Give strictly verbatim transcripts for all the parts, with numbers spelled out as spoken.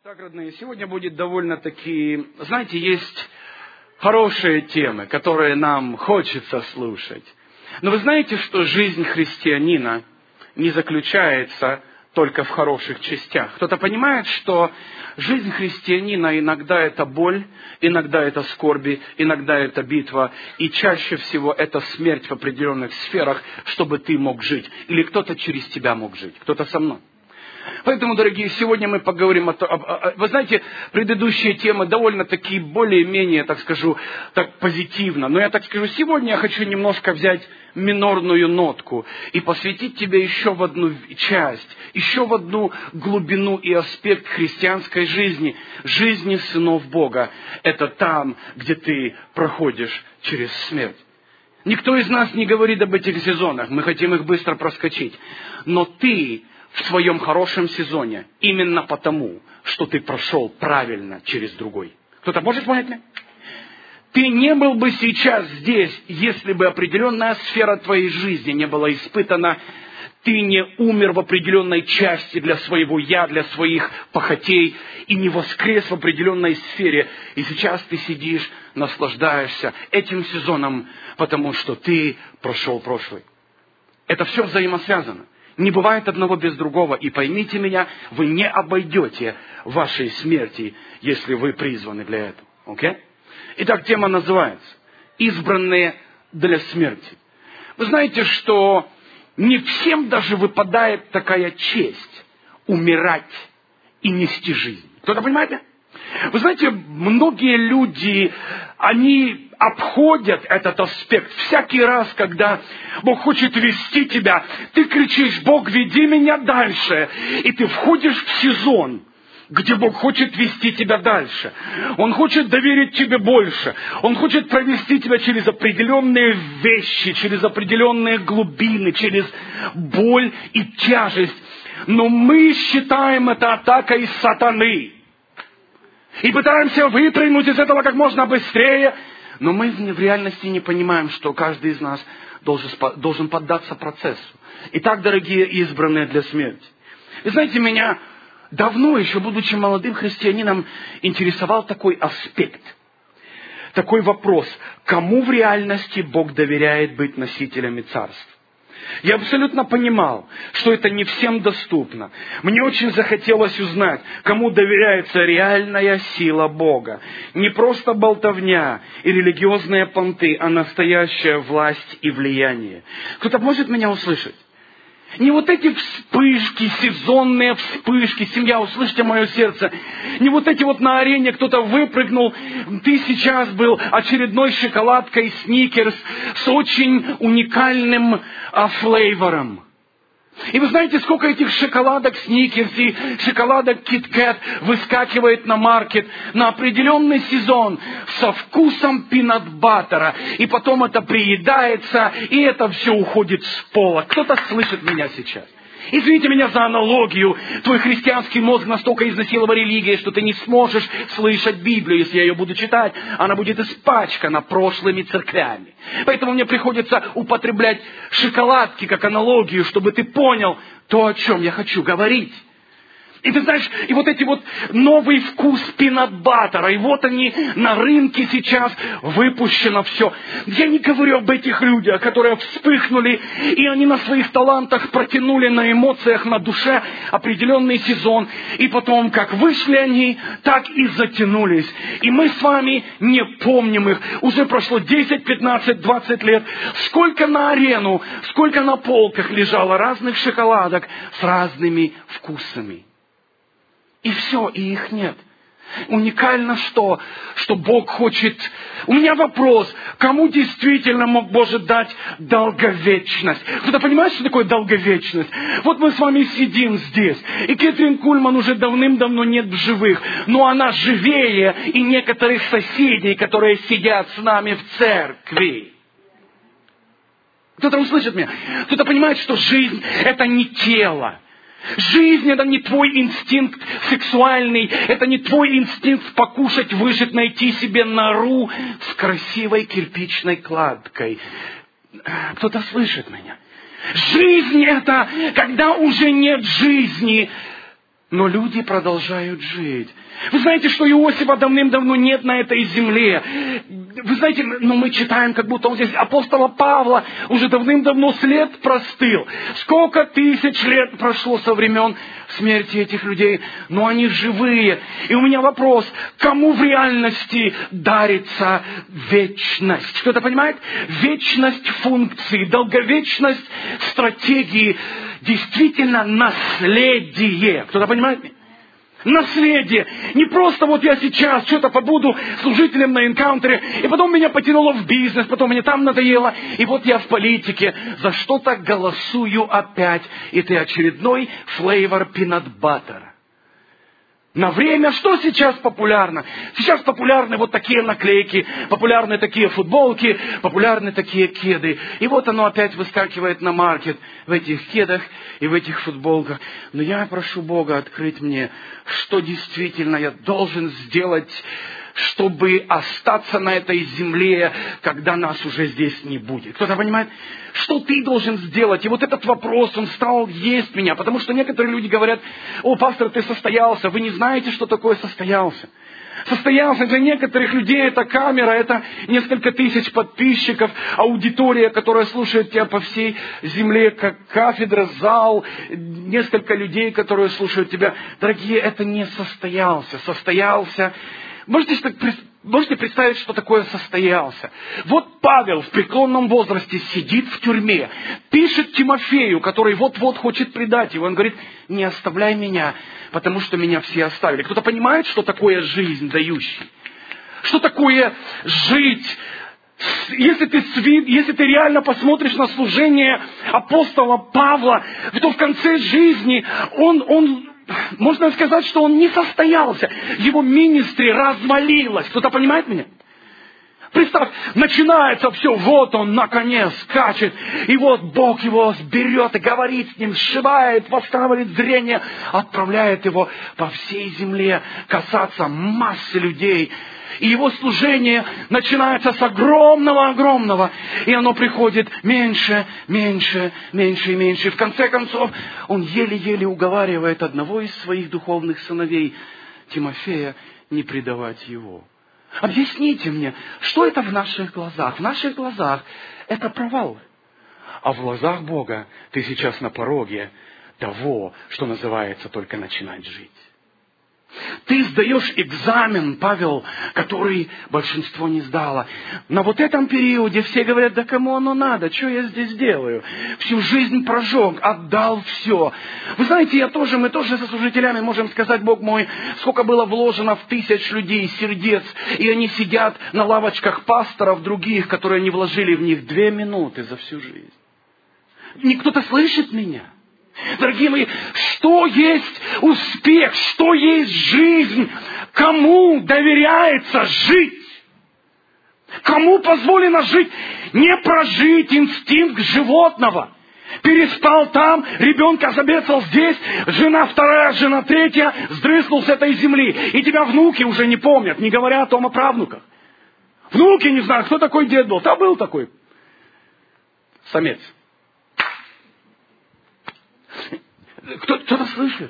Так, родные, сегодня будет довольно-таки, знаете, есть хорошие темы, которые нам хочется слушать. Но вы знаете, что жизнь христианина не заключается только в хороших частях. Кто-то понимает, что жизнь христианина иногда это боль, иногда это скорби, иногда это битва, и чаще всего это смерть в определенных сферах, чтобы ты мог жить. Или кто-то через тебя мог жить, кто-то со мной. Поэтому, дорогие, сегодня мы поговорим о том... Вы знаете, предыдущие темы довольно-таки более-менее, так скажу, так позитивно. Но я так скажу, сегодня я хочу немножко взять минорную нотку и посвятить тебе еще в одну часть, еще в одну глубину и аспект христианской жизни, жизни сынов Бога. Это там, где ты проходишь через смерть. Никто из нас не говорит об этих сезонах, мы хотим их быстро проскочить. Но ты... в своем хорошем сезоне, именно потому, что ты прошел правильно через другой. Кто-то может понять меня? Ты не был бы сейчас здесь, если бы определенная сфера твоей жизни не была испытана. Ты не умер в определенной части для своего «я», для своих похотей, и не воскрес в определенной сфере. И сейчас ты сидишь, наслаждаешься этим сезоном, потому что ты прошел прошлый. Это все взаимосвязано. Не бывает одного без другого. И поймите меня, вы не обойдете вашей смерти, если вы призваны для этого. Okay? Итак, тема называется «Избранные для смерти». Вы знаете, что не всем даже выпадает такая честь умирать и нести жизнь. Кто-то понимаете? Вы знаете, многие люди, они обходят этот аспект. Всякий раз, когда Бог хочет вести тебя, ты кричишь: «Бог, веди меня дальше». И ты входишь в сезон, где Бог хочет вести тебя дальше. Он хочет доверить тебе больше. Он хочет провести тебя через определенные вещи, через определенные глубины, через боль и тяжесть. Но мы считаем это атакой сатаны. И пытаемся выпрыгнуть из этого как можно быстрее. Но мы в реальности не понимаем, что каждый из нас должен, должен поддаться процессу. Итак, дорогие избранные для смерти. Вы знаете, меня давно, еще будучи молодым христианином, интересовал такой аспект. Такой вопрос. Кому в реальности Бог доверяет быть носителями царства? Я абсолютно понимал, что это не всем доступно. Мне очень захотелось узнать, кому доверяется реальная сила Бога. Не просто болтовня и религиозные понты, а настоящая власть и влияние. Кто-то может меня услышать? Не вот эти вспышки, сезонные вспышки, семья, услышьте мое сердце. Не вот эти вот на арене кто-то выпрыгнул, ты сейчас был очередной шоколадкой Сникерс с очень уникальным а, флейвором. И вы знаете, сколько этих шоколадок Сникерс и шоколадок Кит-Кэт выскакивает на маркет на определенный сезон со вкусом пинат-баттера. И потом это приедается, и это все уходит с пола. Кто-то слышит меня сейчас? Извините меня за аналогию. Твой христианский мозг настолько изнасиловал религией, что ты не сможешь слышать Библию, если я ее буду читать. Она будет испачкана прошлыми церквями. Поэтому мне приходится употреблять шоколадки как аналогию, чтобы ты понял то, о чем я хочу говорить. И ты знаешь, и вот эти вот новый вкус пинат-баттера, и вот они на рынке сейчас выпущено все. Я не говорю об этих людях, которые вспыхнули, и они на своих талантах протянули на эмоциях, на душе определенный сезон. И потом, как вышли они, так и затянулись. И мы с вами не помним их. Уже прошло десять, пятнадцать, двадцать лет. Сколько на арену, сколько на полках лежало разных шоколадок с разными вкусами. И все, и их нет. Уникально что? Что Бог хочет... У меня вопрос, кому действительно мог Боже дать долговечность? Кто-то понимает, что такое долговечность? Вот мы с вами сидим здесь, и Кэтрин Кульман уже давным-давно нет в живых, но она живее и некоторых соседей, которые сидят с нами в церкви. Кто-то услышит меня? Кто-то понимает, что жизнь — это не тело. Жизнь — это не твой инстинкт сексуальный, это не твой инстинкт покушать, выжить, найти себе нору с красивой кирпичной кладкой. Кто-то слышит меня? Жизнь — это когда уже нет жизни, Но люди продолжают жить. Вы знаете, что Иосифа давным-давно нет на этой земле. Вы знаете, ну мы читаем, как будто он здесь апостола Павла уже давным-давно след простыл. Сколько тысяч лет прошло со времен смерти этих людей, но они живые. И у меня вопрос, кому в реальности дарится вечность? Кто-то понимает? Вечность функции, долговечность стратегии, действительно наследие. Кто-то понимает? Наследие. Не просто вот я сейчас что-то побуду служителем на энкаунтере, и потом меня потянуло в бизнес, потом мне там надоело, и вот я в политике. За что-то голосую опять. И ты очередной флейвор пинат-баттера. На время, что сейчас популярно? Сейчас популярны вот такие наклейки, популярны такие футболки, популярны такие кеды. И вот оно опять выскакивает на маркет в этих кедах и в этих футболках. Но я прошу Бога открыть мне, что действительно я должен сделать, чтобы остаться на этой земле, когда нас уже здесь не будет. Кто-то понимает? Что ты должен сделать? И вот этот вопрос, он стал есть меня, потому что некоторые люди говорят: о, пастор, ты состоялся, вы не знаете, что такое состоялся. Состоялся для некоторых людей это камера, это несколько тысяч подписчиков, аудитория, которая слушает тебя по всей земле, как кафедра, зал, несколько людей, которые слушают тебя. Дорогие, это не состоялся. Состоялся. Можете, можете представить, что такое состоялся? Вот Павел в преклонном возрасте сидит в тюрьме, пишет Тимофею, который вот-вот хочет предать его. Он говорит: не оставляй меня, потому что меня все оставили. Кто-то понимает, что такое жизнь дающий? Что такое жить? Если ты, если ты реально посмотришь на служение апостола Павла, то в конце жизни он... он можно сказать, что он не состоялся. Его министри развалилось. Кто-то понимает меня? Представь, начинается все, вот он на коне скачет, и вот Бог его берет и говорит с ним, сшивает, восстанавливает зрение, отправляет его по всей земле касаться массы людей. И его служение начинается с огромного-огромного, и оно приходит меньше, меньше, меньше и меньше. И в конце концов, он еле-еле уговаривает одного из своих духовных сыновей, Тимофея, не предавать его. Объясните мне, что это в наших глазах? В наших глазах это провал. А в глазах Бога ты сейчас на пороге того, что называется только начинать жить. Ты сдаешь экзамен, Павел, который большинство не сдало. На вот этом периоде все говорят: да кому оно надо, что я здесь делаю? Всю жизнь прожег, отдал все. Вы знаете, я тоже, мы тоже со служителями можем сказать: Бог мой, сколько было вложено в тысяч людей сердец, и они сидят на лавочках пасторов других, которые не вложили в них две минуты за всю жизнь. Кто-то слышит меня? Дорогие мои, что есть успех, что есть жизнь, кому доверяется жить? Кому позволено жить? Не прожить инстинкт животного. Переспал там, ребенка забецал здесь, жена вторая, жена третья, сдрыснул с этой земли. И тебя внуки уже не помнят, не говоря о том о правнуках. Внуки не знают, кто такой дед был. Да был такой самец. Кто, кто-то слышит?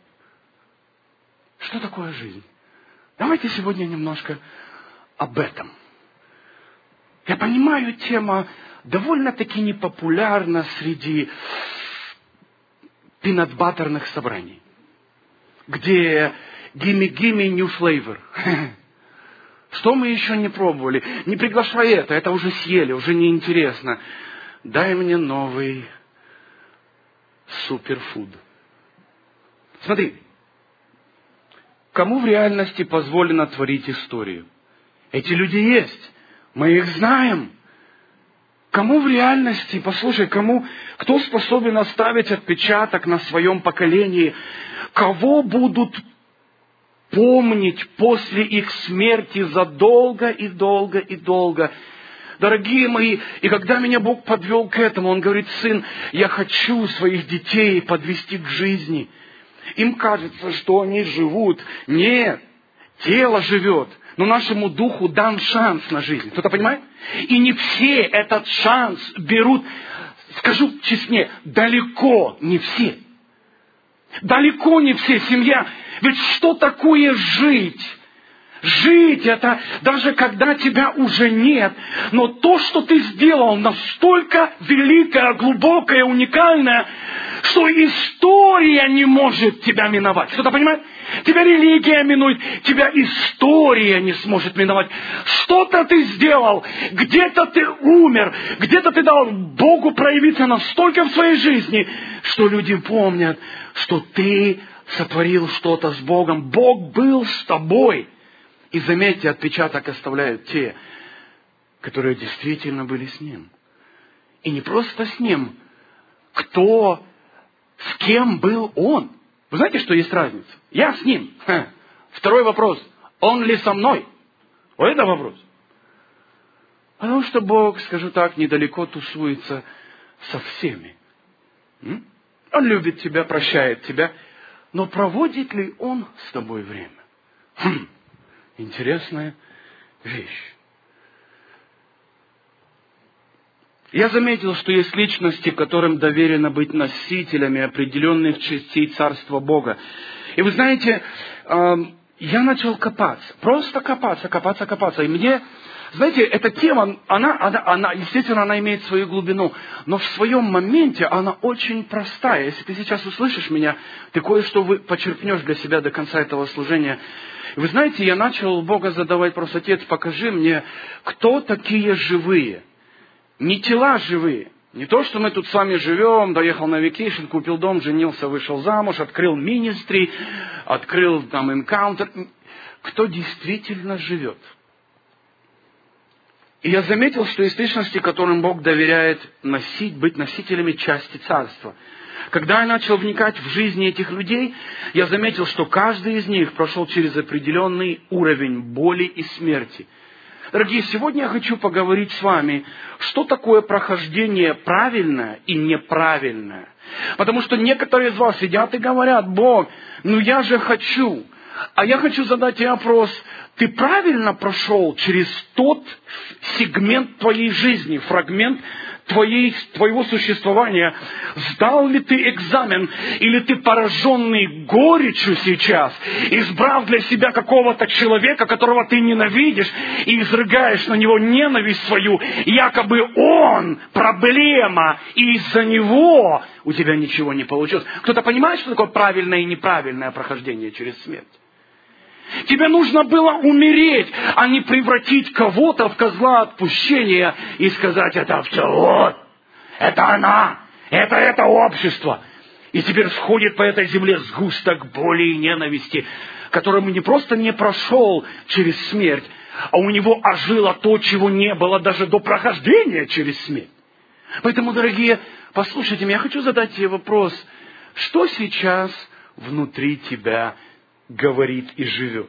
Что такое жизнь? Давайте сегодня немножко об этом. Я понимаю, тема довольно-таки непопулярна среди пинат-баттерных собраний, где gimme, gimme new flavor. Что мы еще не пробовали? Не приглашай это, это уже съели, уже неинтересно. Дай мне новый суперфуд. Смотри, кому в реальности позволено творить историю? Эти люди есть. Мы их знаем. Кому в реальности, послушай, кому, кто способен оставить отпечаток на своем поколении? Кого будут помнить после их смерти задолго и долго и долго? Дорогие мои, и когда меня Бог подвел к этому, Он говорит: сын, я хочу своих детей подвести к жизни. Им кажется, что они живут. Нет, тело живет, но нашему духу дан шанс на жизнь. Кто-то понимает? И не все этот шанс берут, скажу честнее, далеко не все. Далеко не все семья. Ведь что такое жить? Жить это даже когда тебя уже нет. Но то, что ты сделал, настолько великое, глубокое, уникальное, что история не может тебя миновать. Кто-то понимает? Тебя религия минует, тебя история не сможет миновать. Что-то ты сделал, где-то ты умер, где-то ты дал Богу проявиться настолько в своей жизни, что люди помнят, что ты сотворил что-то с Богом. Бог был с тобой. И заметьте, отпечаток оставляют те, которые действительно были с Ним. И не просто с Ним, кто, с кем был Он. Вы знаете, что есть разница? Я с Ним. Ха. Второй вопрос. Он ли со мной? Вот это вопрос. Потому что Бог, скажу так, недалеко тусуется со всеми. М? Он любит тебя, прощает тебя. Но проводит ли Он с тобой время? Хм. Интересная вещь. Я заметил, что есть личности, которым доверено быть носителями определенных частей Царства Бога. И вы знаете, я начал копаться, просто копаться, копаться, копаться. И мне, знаете, эта тема, она, она, она, естественно, она имеет свою глубину, но в своем моменте она очень простая. Если ты сейчас услышишь меня, ты кое-что почерпнешь для себя до конца этого служения. И вы знаете, я начал Бога задавать просто: Отец, покажи мне, кто такие живые. Не тела живые. Не то, что мы тут с вами живем, доехал на вакейшн, купил дом, женился, вышел замуж, открыл министри, открыл там энкаунтер. Кто действительно живет? И я заметил, что есть личности, которым Бог доверяет носить, быть носителями части Царства. Когда я начал вникать в жизни этих людей, я заметил, что каждый из них прошел через определенный уровень боли и смерти. Дорогие, сегодня я хочу поговорить с вами, что такое прохождение правильное и неправильное. Потому что некоторые из вас сидят и говорят: Бог, ну я же хочу. А я хочу задать тебе вопрос: ты правильно прошел через тот сегмент твоей жизни, фрагмент твоей, твоего существования? Сдал ли ты экзамен? Или ты, пораженный горечью сейчас, избрав для себя какого-то человека, которого ты ненавидишь, и изрыгаешь на него ненависть свою, якобы он проблема, и из-за него у тебя ничего не получилось? Кто-то понимает, что такое правильное и неправильное прохождение через смерть? Тебе нужно было умереть, а не превратить кого-то в козла отпущения и сказать: это все вот, это она, это это общество. И теперь сходит по этой земле сгусток боли и ненависти, которому не просто не прошел через смерть, а у него ожило то, чего не было даже до прохождения через смерть. Поэтому, дорогие, послушайте меня, я хочу задать тебе вопрос: что сейчас внутри тебя говорит и живет?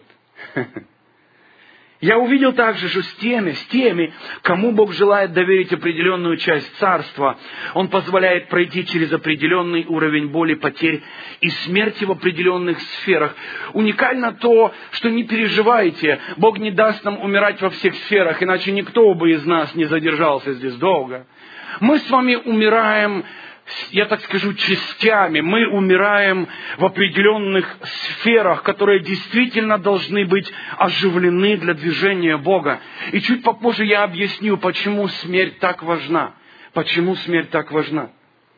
Я увидел также, что с теми, с теми, кому Бог желает доверить определенную часть Царства, Он позволяет пройти через определенный уровень боли, потерь и смерти в определенных сферах. Уникально то, что не переживайте, Бог не даст нам умирать во всех сферах, иначе никто бы из нас не задержался здесь долго. Мы с вами умираем, я так скажу, частями. Мы умираем в определенных сферах, которые действительно должны быть оживлены для движения Бога. И чуть попозже я объясню, почему смерть так важна. Почему смерть так важна.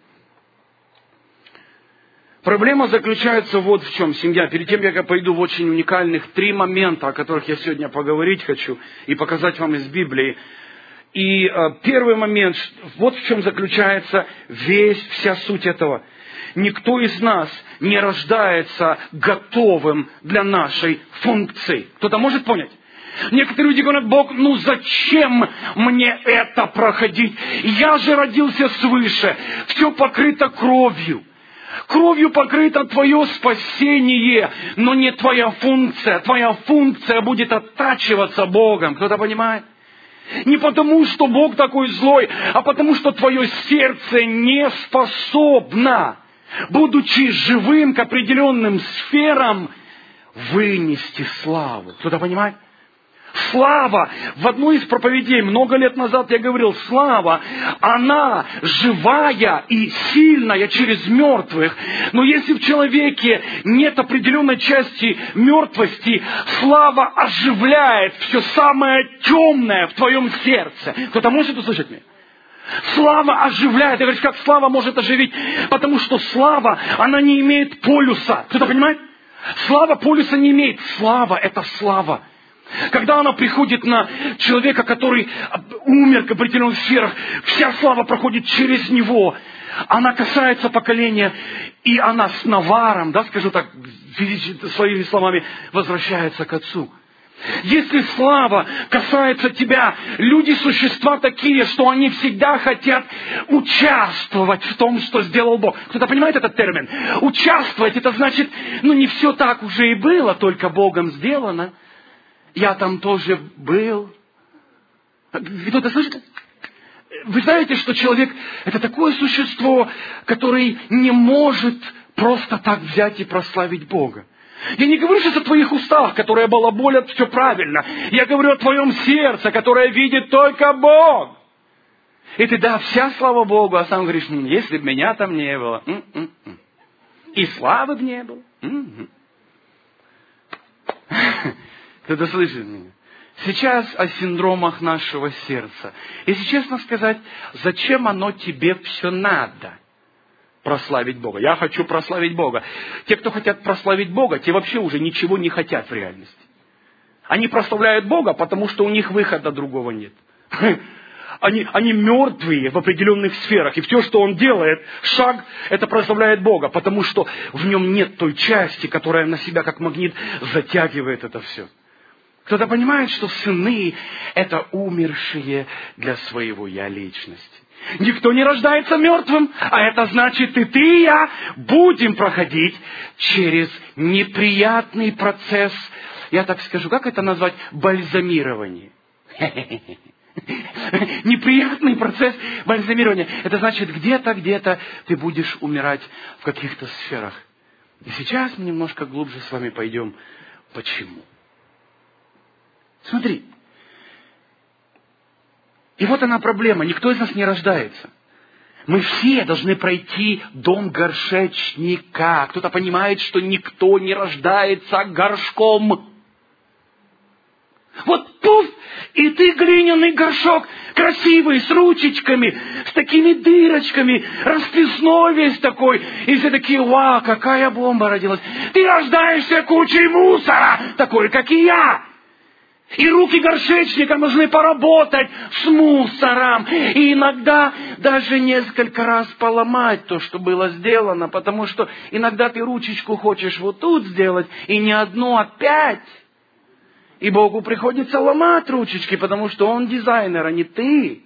Проблема заключается вот в чем, семья. Перед тем, как я пойду в очень уникальных три момента, о которых я сегодня поговорить хочу и показать вам из Библии. И э, первый момент, вот в чем заключается весь, вся суть этого. Никто из нас не рождается готовым для нашей функции. Кто-то может понять? Некоторые люди говорят: Бог, ну зачем мне это проходить? Я же родился свыше, все покрыто кровью. Кровью покрыто твое спасение, но не твоя функция. Твоя функция будет оттачиваться Богом. Кто-то понимает? Не потому, что Бог такой злой, а потому, что твое сердце не способно, будучи живым к определенным сферам, вынести славу. Кто-то понимает? слава, в одной из проповедей много лет назад я говорил, слава, она живая и сильная через мертвых. Но если в человеке нет определенной части мертвости, слава оживляет все самое темное в твоем сердце. Кто-то может услышать меня? Слава оживляет. Я говорю, как слава может оживить? Потому что слава, она не имеет полюса. Кто-то понимает? Слава полюса не имеет. Слава – это слава. Когда она приходит на человека, который умер в определенных сферах, вся слава проходит через него. Она касается поколения, и она с наваром, да, скажу так, своими словами, возвращается к Отцу. Если слава касается тебя, люди, существа такие, что они всегда хотят участвовать в том, что сделал Бог. Кто-то понимает этот термин? Участвовать, это значит, ну не все так уже и было, только Богом сделано. Я там тоже был. Кто-то слышит? Вы знаете, что человек – это такое существо, которое не может просто так взять и прославить Бога. Я не говорю сейчас о твоих устах, которые балаболят все правильно. Я говорю о твоем сердце, которое видит только Бог. И ты, да, вся слава Богу, а сам говоришь, если бы меня там не было. М-м-м. И славы бы не было. М-м. Кто-то слышит меня? Сейчас о синдромах нашего сердца. Если честно сказать, зачем оно тебе все надо? Прославить Бога. Я хочу прославить Бога. Те, кто хотят прославить Бога, те вообще уже ничего не хотят в реальности. Они прославляют Бога, потому что у них выхода другого нет. Они, они мертвые в определенных сферах. И все, что он делает, шаг, это прославляет Бога, потому что в нем нет той части, которая на себя как магнит затягивает это все. Кто-то понимает, что сыны – это умершие для своего «я» личности. Никто не рождается мертвым, а это значит, и ты, и я будем проходить через неприятный процесс, я так скажу, как это назвать, бальзамирование. Неприятный процесс бальзамирования. Это значит, где-то, где-то ты будешь умирать в каких-то сферах. И сейчас мы немножко глубже с вами пойдем. Почему? Смотри. И вот она проблема. Никто из нас не рождается. Мы все должны пройти дом горшечника. Кто-то понимает, что никто не рождается горшком. Вот пуф, и ты глиняный горшок, красивый, с ручечками, с такими дырочками, расписной весь такой. И все такие, вау, какая бомба родилась. Ты рождаешься кучей мусора, такой, как и я. И руки горшечника нужны поработать с мусором. И иногда даже несколько раз поломать то, что было сделано. Потому что иногда ты ручечку хочешь вот тут сделать, и не одну, а пять. И Богу приходится ломать ручечки, потому что Он дизайнер, а не ты.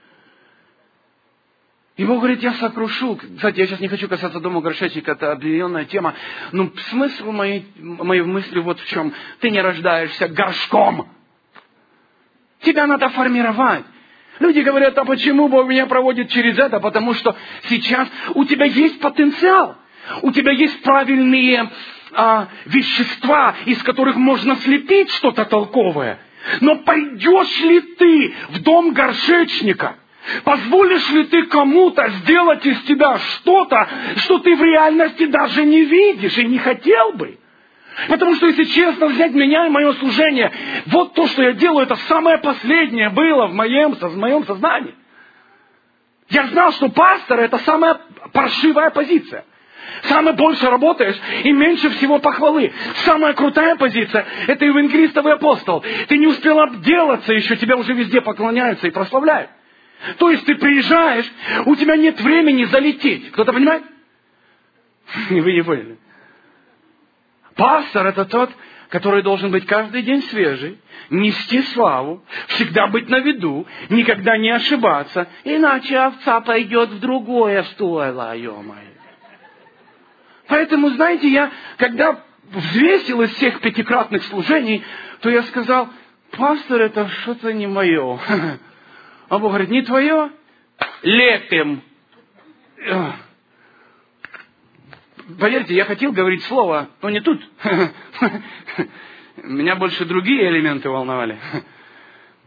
И Бог говорит, я сокрушу. Кстати, я сейчас не хочу касаться дома горшечника, это определенная тема. Но смысл моей, моей мысли вот в чем. Ты не рождаешься горшком. Тебя надо формировать. Люди говорят, а почему Бог меня проводит через это? Потому что сейчас у тебя есть потенциал. У тебя есть правильные а, вещества, из которых можно слепить что-то толковое. Но пойдешь ли ты в дом горшечника? Позволишь ли ты кому-то сделать из тебя что-то, что ты в реальности даже не видишь и не хотел бы? Потому что, если честно взять меня и мое служение, вот то, что я делаю, это самое последнее было в моем, в моем сознании. Я знал, что пастор – это самая паршивая позиция. Самое больше работаешь и меньше всего похвалы. Самая крутая позиция – это евангелистовый апостол. Ты не успел обделаться еще, тебя уже везде поклоняются и прославляют. То есть ты приезжаешь, у тебя нет времени залететь. Кто-то понимает? Вы не поняли. Пастор – это тот, который должен быть каждый день свежий, нести славу, всегда быть на виду, никогда не ошибаться, иначе овца пойдет в другое стойло, ё-моё. Поэтому, знаете, я, когда взвесил из всех пятикратных служений, то я сказал, пастор, это что-то не мое. А Бог говорит, не твое? Лепим. Поверьте, я хотел говорить слово, но не тут. Меня больше другие элементы волновали.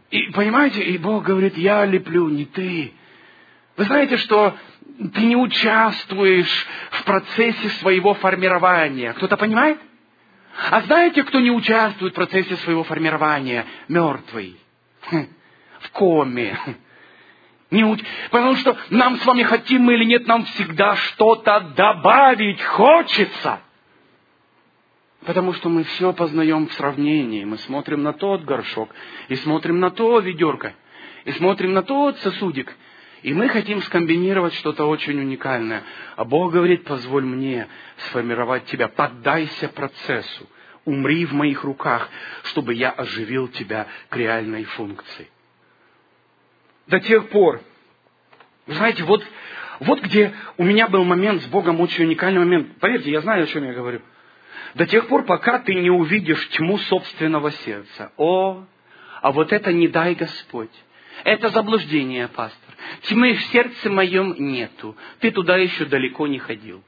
И понимаете, и Бог говорит, я леплю, не ты. Вы знаете, что ты не участвуешь в процессе своего формирования. Кто-то понимает? А знаете, кто не участвует в процессе своего формирования? Мертвый. В коме. Не уч... Потому что нам с вами, хотим мы или нет, нам всегда что-то добавить хочется. Потому что мы все познаем в сравнении. Мы смотрим на тот горшок, и смотрим на то ведерко, и смотрим на тот сосудик. И мы хотим скомбинировать что-то очень уникальное. А Бог говорит, позволь мне сформировать тебя. Поддайся процессу. Умри в моих руках, чтобы я оживил тебя к реальной функции. До тех пор, вы знаете, вот, вот где у меня был момент с Богом, очень уникальный момент. Поверьте, я знаю, о чем я говорю. До тех пор, пока ты не увидишь тьму собственного сердца. О, а вот это не дай Господь. Это заблуждение, пастор. Тьмы в сердце моем нету. Ты туда еще далеко не ходил.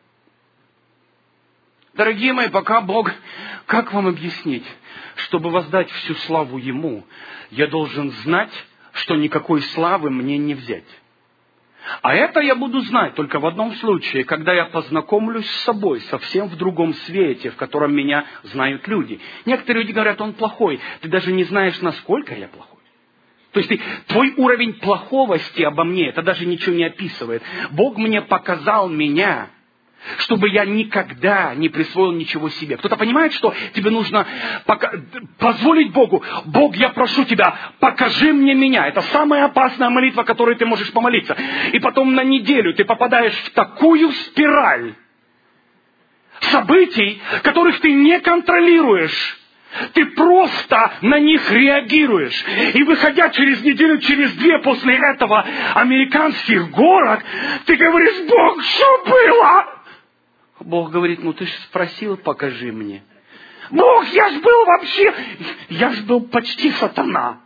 Дорогие мои, пока Бог... Как вам объяснить? Чтобы воздать всю славу Ему, я должен знать, что никакой славы мне не взять. А это я буду знать только в одном случае, когда я познакомлюсь с собой совсем в другом свете, в котором меня знают люди. Некоторые люди говорят, он плохой. Ты даже не знаешь, насколько я плохой. То есть ты, твой уровень плоховости обо мне, это даже ничего не описывает. Бог мне показал меня, чтобы я никогда не присвоил ничего себе. Кто-то понимает, что тебе нужно пока... позволить Богу. Бог, я прошу тебя, покажи мне меня. Это самая опасная молитва, которой ты можешь помолиться. И потом на неделю ты попадаешь в такую спираль событий, которых ты не контролируешь. Ты просто на них реагируешь. И выходя через неделю, через две после этого американских горок, ты говоришь, Бог, что было? Бог говорит, ну ты же спросил, покажи мне. Бог, я ж был вообще, я ж был почти сатана.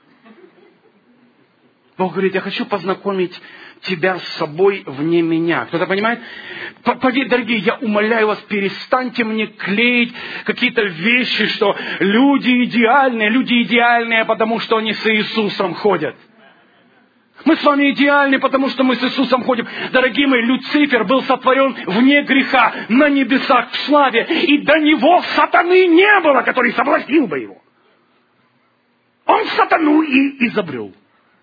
Бог говорит, я хочу познакомить тебя с собой вне меня. Кто-то понимает? Поверь, дорогие, я умоляю вас, перестаньте мне клеить какие-то вещи, что люди идеальные, люди идеальные, потому что они с Иисусом ходят. Мы с вами идеальны, потому что мы с Иисусом ходим. Дорогие мои, Люцифер был сотворен вне греха, на небесах, в славе. И до него сатаны не было, который соблазнил бы его. Он сатану и изобрел,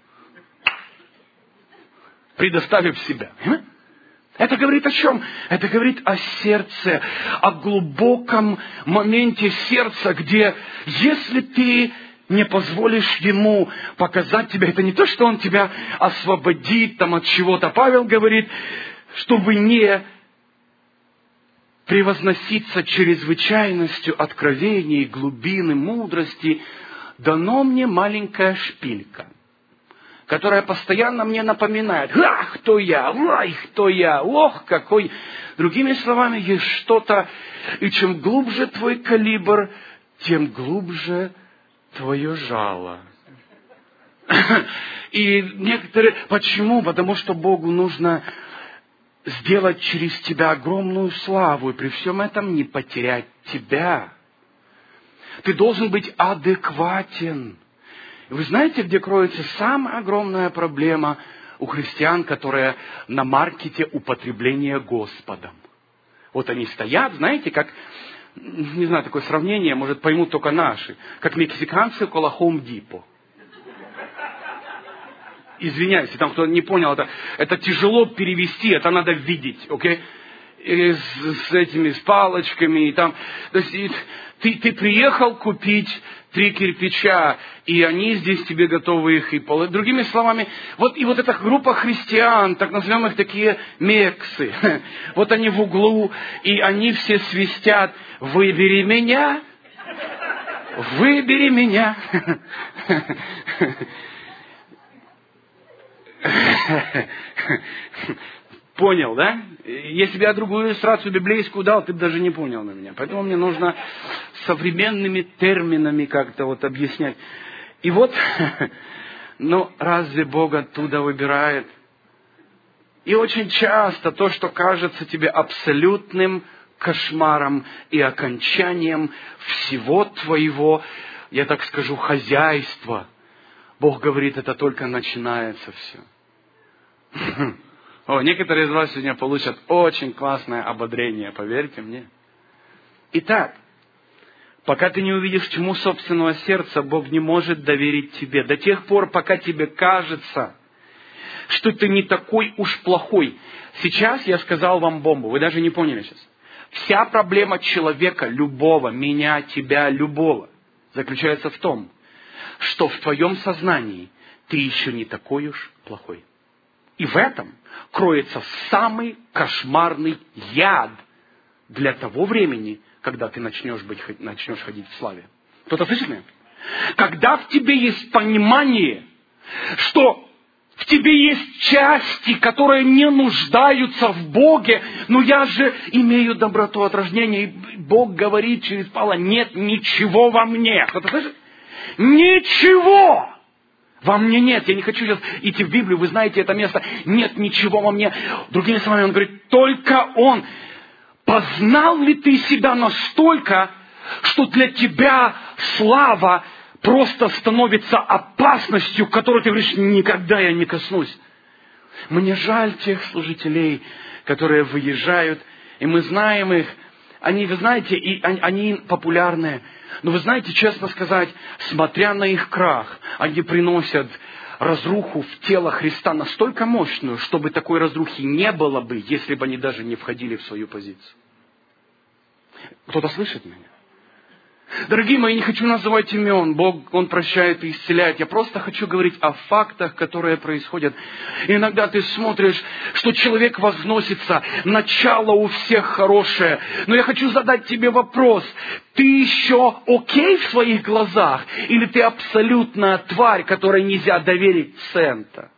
предоставив себя. Это говорит о чем? Это говорит о сердце, о глубоком моменте сердца, где если ты не позволишь ему показать тебя, это не то, что он тебя освободит там от чего-то. Павел говорит, чтобы не превозноситься чрезвычайностью откровений, глубины, мудрости, дано мне маленькая шпилька, которая постоянно мне напоминает, ах, кто я, ай, кто я, ох, какой. Другими словами, есть что-то, и чем глубже твой калибр, тем глубже твое жало. И некоторые... Почему? Потому что Богу нужно сделать через тебя огромную славу, и при всем этом не потерять тебя. Ты должен быть адекватен. Вы знаете, где кроется самая огромная проблема у христиан, которая на маркете употребления Господом? Вот они стоят, знаете, как... Не знаю, такое сравнение, может, поймут только наши. Как мексиканцы около Home Depot. Извиняюсь, там кто не понял, это, это тяжело перевести, это надо видеть, окей? И с, с этими, с палочками, и там... То есть, и, ты, ты приехал купить три кирпича, и они здесь тебе готовы их и положить. Другими словами, вот и вот эта группа христиан, так назовем их такие мексы, вот они в углу, и они все свистят, выбери меня, выбери меня. Понял, да? Если бы я другую иллюстрацию библейскую дал, ты бы даже не понял на меня. Поэтому мне нужно современными терминами как-то вот объяснять. И вот, ну, разве Бог оттуда выбирает? И очень часто то, что кажется тебе абсолютным кошмаром и окончанием всего твоего, я так скажу, хозяйства, Бог говорит, это только начинается все. О, некоторые из вас сегодня получат очень классное ободрение, поверьте мне. Итак, пока ты не увидишь тьму собственного сердца, Бог не может доверить тебе. До тех пор, пока тебе кажется, что ты не такой уж плохой. Сейчас я сказал вам бомбу, вы даже не поняли сейчас. Вся проблема человека, любого, меня, тебя, любого, заключается в том, что в твоем сознании ты еще не такой уж плохой. И в этом кроется самый кошмарный яд для того времени, когда ты начнешь, быть, начнешь ходить в славе. Кто-то слышит меня? Когда в тебе есть понимание, что в тебе есть части, которые не нуждаются в Боге, но я же имею доброту от рождения, и Бог говорит через Павла, нет ничего во мне. Кто-то слышит? Ничего во мне нет. Я не хочу сейчас идти в Библию, вы знаете это место. Нет ничего во мне. Другими словами, он говорит, только Он. Познал ли ты себя настолько, что для тебя слава просто становится опасностью, которой ты говоришь, никогда я не коснусь. Мне жаль тех служителей, которые выезжают, и мы знаем их. Они, вы знаете, и они популярные. Но вы знаете, честно сказать, смотря на их крах, они приносят разруху в тело Христа настолько мощную, чтобы такой разрухи не было бы, если бы они даже не входили в свою позицию. Кто-то слышит меня? Дорогие мои, не хочу называть имен. Бог, Он прощает и исцеляет. Я просто хочу говорить о фактах, которые происходят. И иногда ты смотришь, что человек возносится, начало у всех хорошее. Но я хочу задать тебе вопрос. Ты еще окей в своих глазах? Или ты абсолютная тварь, которой нельзя доверить цента?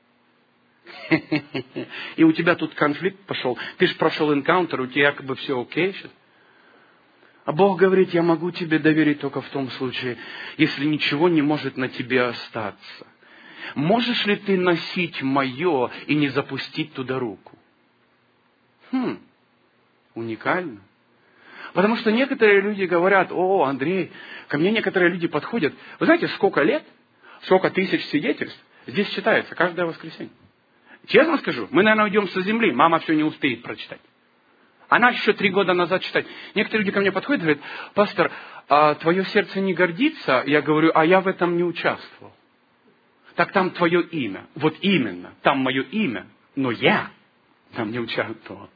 И у тебя тут конфликт пошел. Ты же прошел энкаунтер, у тебя якобы все окей сейчас. А Бог говорит, я могу тебе доверить только в том случае, если ничего не может на тебе остаться. Можешь ли ты носить мое и не запустить туда руку? Хм, уникально. Потому что некоторые люди говорят, о, Андрей, ко мне некоторые люди подходят. Вы знаете, сколько лет, сколько тысяч свидетельств здесь читается каждое воскресенье. Честно скажу, мы, наверное, уйдем со земли, мама все не успеет прочитать. Она еще три года назад читает. Некоторые люди ко мне подходят и говорят, пастор, а твое сердце не гордится? Я говорю, а я в этом не участвовал. Так там твое имя. Вот именно, там мое имя. Но я там не участвовал.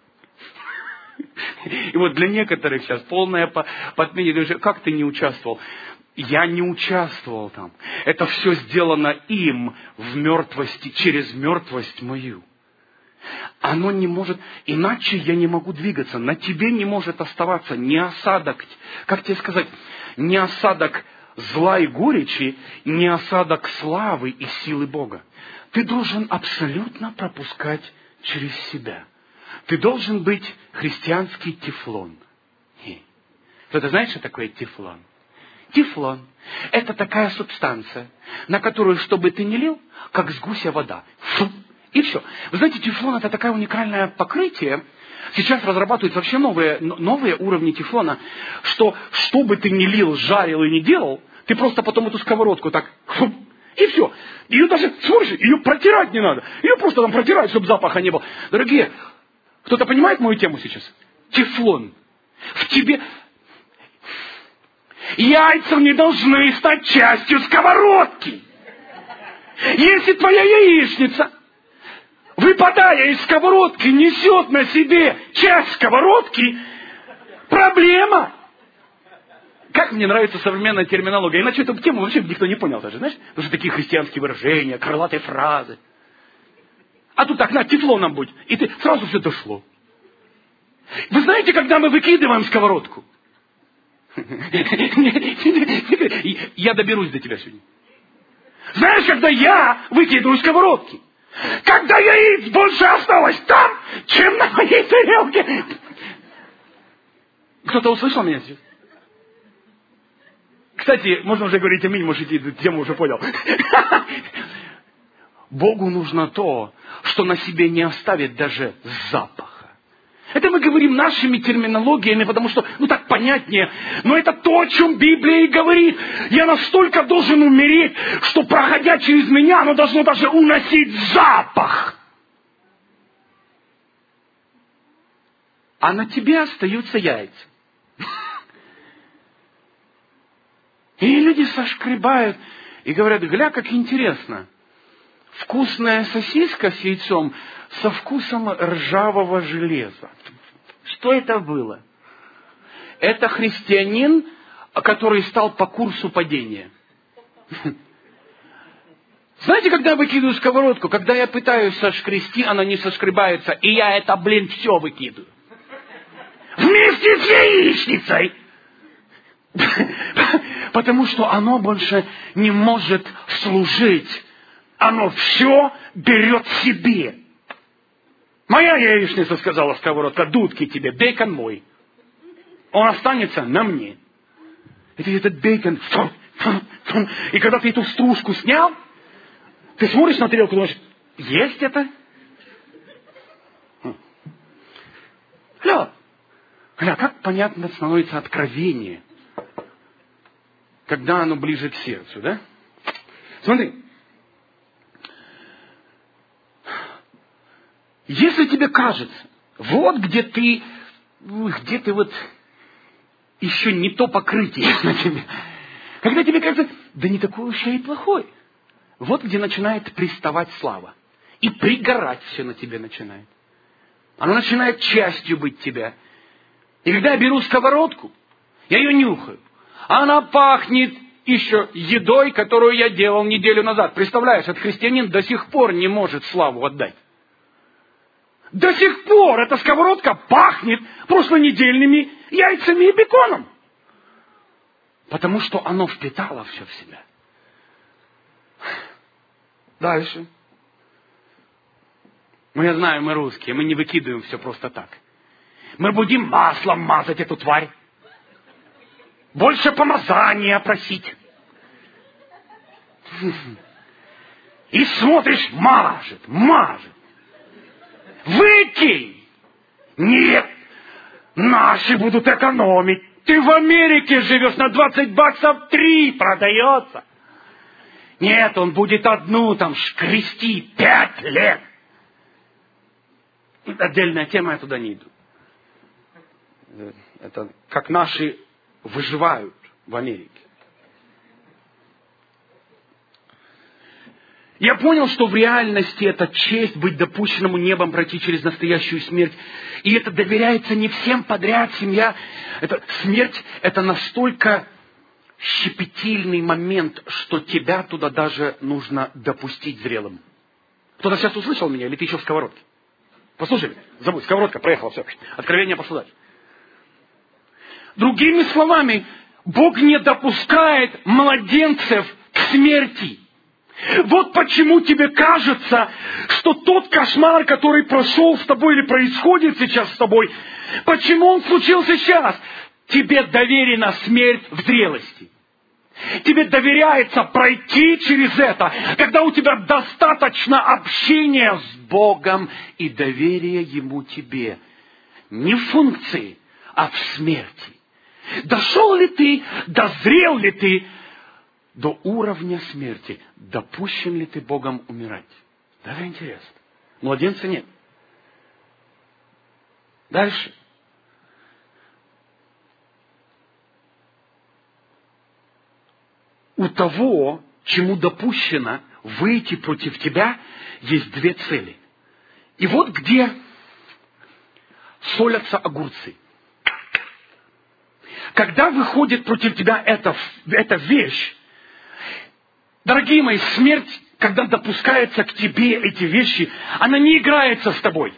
И вот для некоторых сейчас полное подменение. Как ты не участвовал? Я не участвовал там. Это все сделано им в мертвости, через мертвость мою. Оно не может, иначе я не могу двигаться. На тебе не может оставаться ни осадок, как тебе сказать, ни осадок зла и горечи, ни осадок славы и силы Бога. Ты должен абсолютно пропускать через себя. Ты должен быть христианский тефлон. Кто-то знает, что такое тефлон? Тефлон – это такая субстанция, на которую, чтобы ты не лил, как с гуся вода. Фу. И все. Вы знаете, тефлон – это такое уникальное покрытие. Сейчас разрабатывают вообще новые, новые уровни тефлона, что, что бы ты ни лил, жарил и не делал, ты просто потом эту сковородку так, фу, и все. Ее даже, смотришь, ее протирать не надо. Ее просто там протирать, чтобы запаха не было. Дорогие, кто-то понимает мою тему сейчас? Тефлон. В тебе... Яйца не должны стать частью сковородки. Если твоя яичница, выпадая из сковородки, несет на себе часть сковородки, проблема. Как мне нравится современная терминология. Иначе эту тему вообще никто не понял даже, знаешь? Потому что такие христианские выражения, крылатые фразы. А тут так, на, тефлоном будь. И ты сразу все дошло. Вы знаете, когда мы выкидываем сковородку? Я доберусь до тебя сегодня. Знаешь, когда я выкидываю сковородки? Когда яиц больше осталось там, чем на моей тарелке. Кто-то услышал меня здесь? Кстати, можно уже говорить аминь, можете, тему уже понял. Богу нужно то, что на себе не оставит даже запаха. Это мы говорим нашими терминологиями, потому что, ну так понятнее. Но это то, о чем Библия и говорит. Я настолько должен умереть, что, проходя через меня, оно должно даже уносить запах. А на тебе остаются яйца. И люди сошкребают и говорят: гля, как интересно. Вкусная сосиска с яйцом со вкусом ржавого железа. Что это было? Это христианин, который стал по курсу падения. Знаете, когда я выкидываю сковородку, когда я пытаюсь сошкрести, она не сошкребается, и я это, блин, все выкидываю. Вместе с яичницей! Потому что оно больше не может служить. Оно все берет себе. Моя яичница, сказала сковородка: дудки тебе, бейкон мой. Он останется на мне. И ты этот бейкон... И когда ты эту стружку снял, ты смотришь на тарелку и думаешь: есть это? Гля, гля, как понятно становится откровение, когда оно ближе к сердцу, да? Смотри. Если тебе кажется, вот где ты, где ты вот еще не то покрытие на тебе, когда тебе кажется: да не такой уж я и плохой, вот где начинает приставать слава. И пригорать все на тебе начинает. Оно начинает частью быть тебя. И когда я беру сковородку, я ее нюхаю, она пахнет еще едой, которую я делал неделю назад. Представляешь, этот христианин до сих пор не может славу отдать. До сих пор эта сковородка пахнет прошлонедельными яйцами и беконом. Потому что оно впитало все в себя. Дальше. Ну, я знаю, мы русские, мы не выкидываем все просто так. Мы будем маслом мазать эту тварь. Больше помазания просить. И смотришь, мажет, мажет. Выкинь! Нет! Наши будут экономить. Ты в Америке живешь, на двадцать баксов три продается. Нет, он будет одну там шкрести пять лет. Это отдельная тема, я туда не иду. Это как наши выживают в Америке. Я понял, что в реальности это честь быть допущенному небом пройти через настоящую смерть. И это доверяется не всем подряд, семья. Это, смерть – это настолько щепетильный момент, что тебя туда даже нужно допустить зрелым. Кто-то сейчас услышал меня, или ты еще в сковородке? Послушай, забудь, сковородка, проехала, все. Откровение пошло дальше. Другими словами, Бог не допускает младенцев к смерти. Вот почему тебе кажется, что тот кошмар, который прошел с тобой или происходит сейчас с тобой, почему он случился сейчас? Тебе доверена смерть в зрелости. Тебе доверяется пройти через это, когда у тебя достаточно общения с Богом и доверия Ему тебе. Не в функции, а в смерти. Дошел ли ты, дозрел ли ты до уровня смерти? Допущен ли ты Богом умирать? Даже интересно. Младенца нет. Дальше. У того, чему допущено выйти против тебя, есть две цели. И вот где солятся огурцы. Когда выходит против тебя эта, эта вещь, дорогие мои, смерть, когда допускается к тебе эти вещи, она не играется с тобой.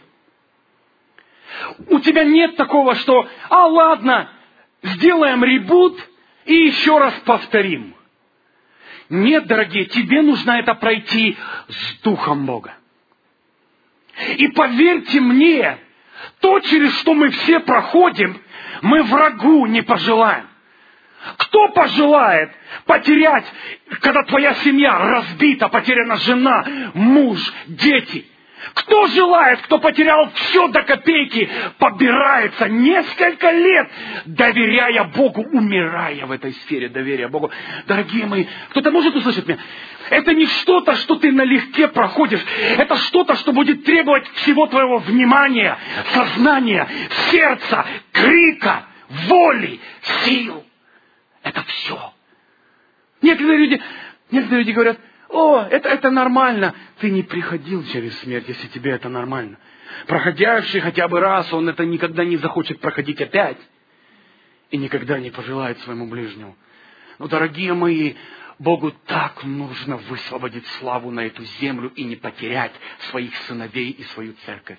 У тебя нет такого, что, а ладно, сделаем ребут и еще раз повторим. Нет, дорогие, тебе нужно это пройти с Духом Бога. И поверьте мне, то, через что мы все проходим, мы врагу не пожелаем. Кто пожелает потерять, когда твоя семья разбита, потеряна жена, муж, дети? Кто желает, кто потерял все до копейки, побирается несколько лет, доверяя Богу, умирая в этой сфере доверия Богу. Дорогие мои, кто-то может услышать меня? Это не что-то, что ты налегке проходишь. Это что-то, что будет требовать всего твоего внимания, сознания, сердца, крика, воли, сил. Это все. Некоторые люди, некоторые люди говорят: о, это, это нормально. Ты не приходил через смерть, если тебе это нормально. Проходящий хотя бы раз, он это никогда не захочет проходить опять. И никогда не пожелает своему ближнему. Но, дорогие мои, Богу так нужно высвободить славу на эту землю и не потерять своих сыновей и свою церковь.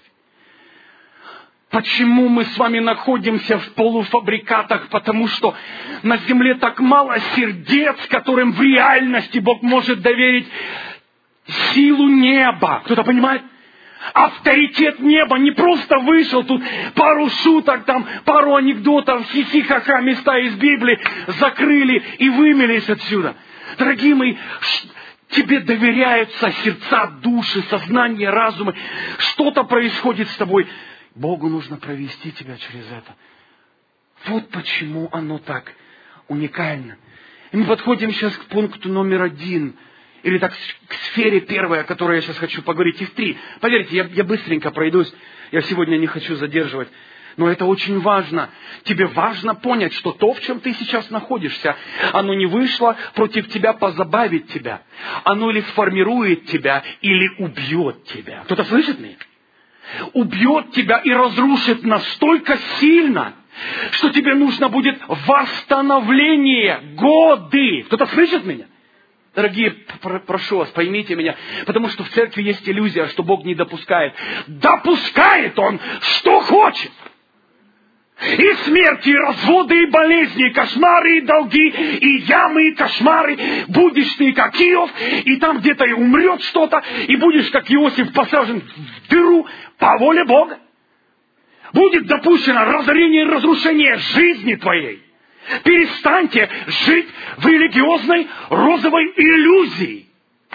Почему мы с вами находимся в полуфабрикатах? Потому что на земле так мало сердец, которым в реальности Бог может доверить силу неба. Кто-то понимает? Авторитет неба не просто вышел тут, пару шуток, там, пару анекдотов, хихи-ха-ха, места из Библии закрыли и вымелись отсюда. Дорогие мои, тебе доверяются сердца, души, сознание, разумы. Что-то происходит с тобой. Богу нужно провести тебя через это. Вот почему оно так уникально. И мы подходим сейчас к пункту номер один. Или так к сфере первой, о которой я сейчас хочу поговорить. Их три. Поверьте, я, я быстренько пройдусь. Я сегодня не хочу задерживать. Но это очень важно. Тебе важно понять, что то, в чем ты сейчас находишься, оно не вышло против тебя позабавить тебя. Оно или сформирует тебя, или убьет тебя. Кто-то слышит меня? Убьет тебя и разрушит настолько сильно, что тебе нужно будет восстановление, годы. Кто-то слышит меня? Дорогие, прошу вас, поймите меня, потому что в церкви есть иллюзия, что Бог не допускает. Допускает Он, что хочет. И смерти, и разводы, и болезни, и кошмары, и долги, и ямы, и кошмары. Будешь ты как Иов, и там где-то и умрет что-то, и будешь как Иосиф посажен в дыру по воле Бога. Будет допущено разорение и разрушение жизни твоей. Перестаньте жить в религиозной розовой иллюзии.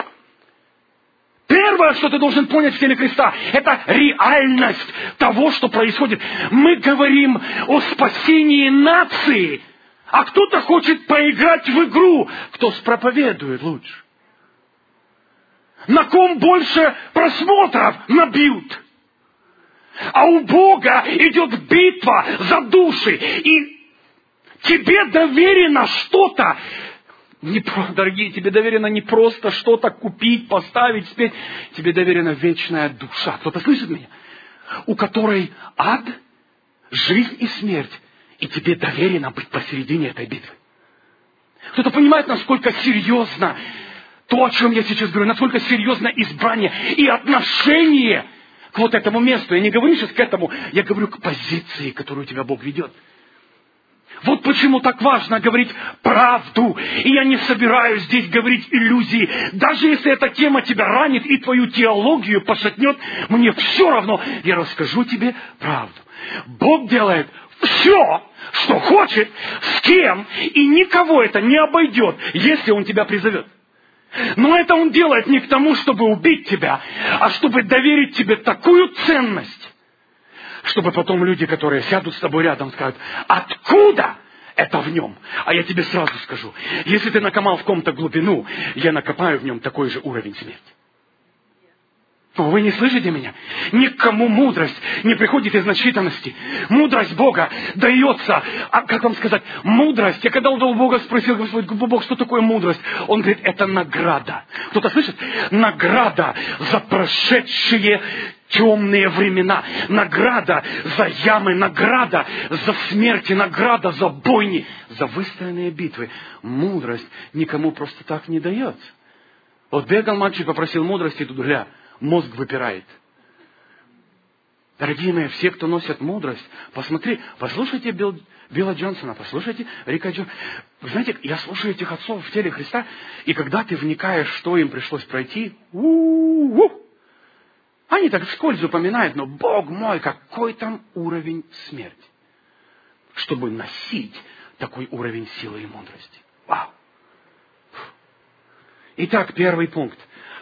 Первое, что ты должен понять в теле Христа, это реальность того, что происходит. Мы говорим о спасении нации, а кто-то хочет поиграть в игру. Кто спроповедует лучше? На ком больше просмотров набьют? А у Бога идет битва за души. И тебе доверено что-то. Не, дорогие, тебе доверено не просто что-то купить, поставить, спеть. Тебе доверена вечная душа. Кто-то слышит меня? У которой ад, жизнь и смерть. И тебе доверено быть посередине этой битвы. Кто-то понимает, насколько серьезно то, о чем я сейчас говорю, насколько серьезно избрание и отношение к вот этому месту. Я не говорю сейчас к этому, я говорю к позиции, которую тебя Бог ведет. Вот почему так важно говорить правду. И я не собираюсь здесь говорить иллюзии. Даже если эта тема тебя ранит и твою теологию пошатнет, мне все равно. Я расскажу тебе правду. Бог делает все, что хочет, с кем, и никого это не обойдет, если Он тебя призовет. Но это Он делает не к тому, чтобы убить тебя, а чтобы доверить тебе такую ценность, чтобы потом люди, которые сядут с тобой рядом, скажут: откуда это в нем? А я тебе сразу скажу, если ты накопал в ком-то глубину, я накопаю в нем такой же уровень смерти. О, вы не слышите меня? Никому мудрость не приходит из начитанности. Мудрость Бога дается, а как вам сказать, мудрость. Я когда у Бога спросил, Господь, Бог, что такое мудрость? Он говорит, это награда. Кто-то слышит? Награда за прошедшие темные времена. Награда за ямы, награда за смерти, награда за бойни, за выстоянные битвы. Мудрость никому просто так не дается. Вот бегал мальчик, попросил мудрости, и тут гля, мозг выпирает. Дорогие мои, все, кто носят мудрость, посмотри, послушайте Билл, Билла Джонсона, послушайте Рика Джонсона. Вы знаете, я слушаю этих отцов в теле Христа, и когда ты вникаешь, что им пришлось пройти, у-у-у, они так вскользь упоминают, но, Бог мой, какой там уровень смерти, чтобы носить такой уровень силы и мудрости. Вау! Итак, первый пункт.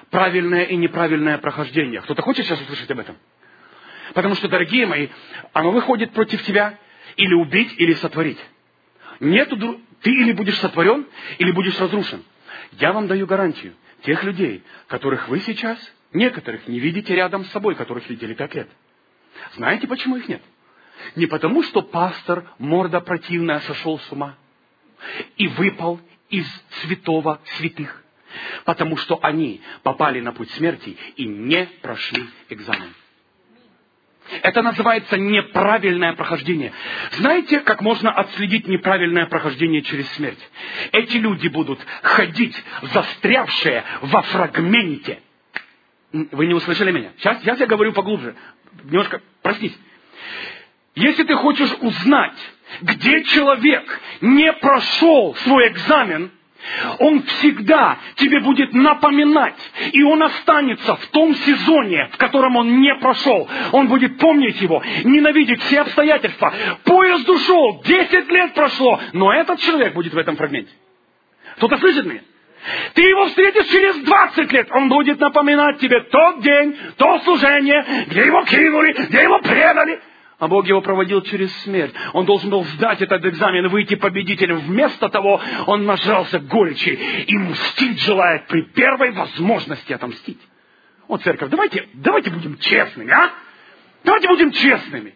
правильное и неправильное прохождение. Кто-то хочет сейчас услышать об этом? Потому что, дорогие мои, оно выходит против тебя или убить, или сотворить. Нету, ты или будешь сотворен, или будешь разрушен. Я вам даю гарантию. Тех людей, которых вы сейчас, некоторых не видите рядом с собой, которых видели пять лет. Знаете, почему их нет? Не потому, что пастор, морда противная, сошел с ума и выпал из святого святых. Потому что они попали на путь смерти и не прошли экзамен. Это называется неправильное прохождение. Знаете, как можно отследить неправильное прохождение через смерть? Эти люди будут ходить, застрявшие во фрагменте. Вы не услышали меня? Сейчас, сейчас я говорю поглубже. Немножко, проснись. Если ты хочешь узнать, где человек не прошел свой экзамен, он всегда тебе будет напоминать, и он останется в том сезоне, в котором он не прошел. Он будет помнить его, ненавидеть все обстоятельства. Поезд ушел, десять лет прошло, но этот человек будет в этом фрагменте. Кто-то слышит меня? Ты его встретишь через двадцать лет, он будет напоминать тебе тот день, то служение, где его кинули, где его предали. А Бог его проводил через смерть. Он должен был сдать этот экзамен и выйти победителем. Вместо того, он нажрался горечи и мстить желает при первой возможности отомстить. Вот, церковь, давайте, давайте будем честными, а? Давайте будем честными.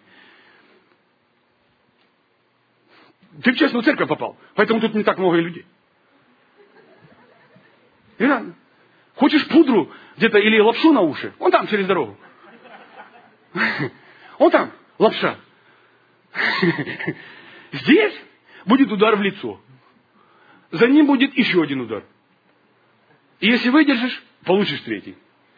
Ты в честную церковь попал, поэтому тут не так много людей. И реально. Хочешь пудру где-то или лапшу на уши? Он там, через дорогу. Он там. Лапша. Здесь будет удар в лицо. За ним будет еще один удар. И если выдержишь, получишь третий.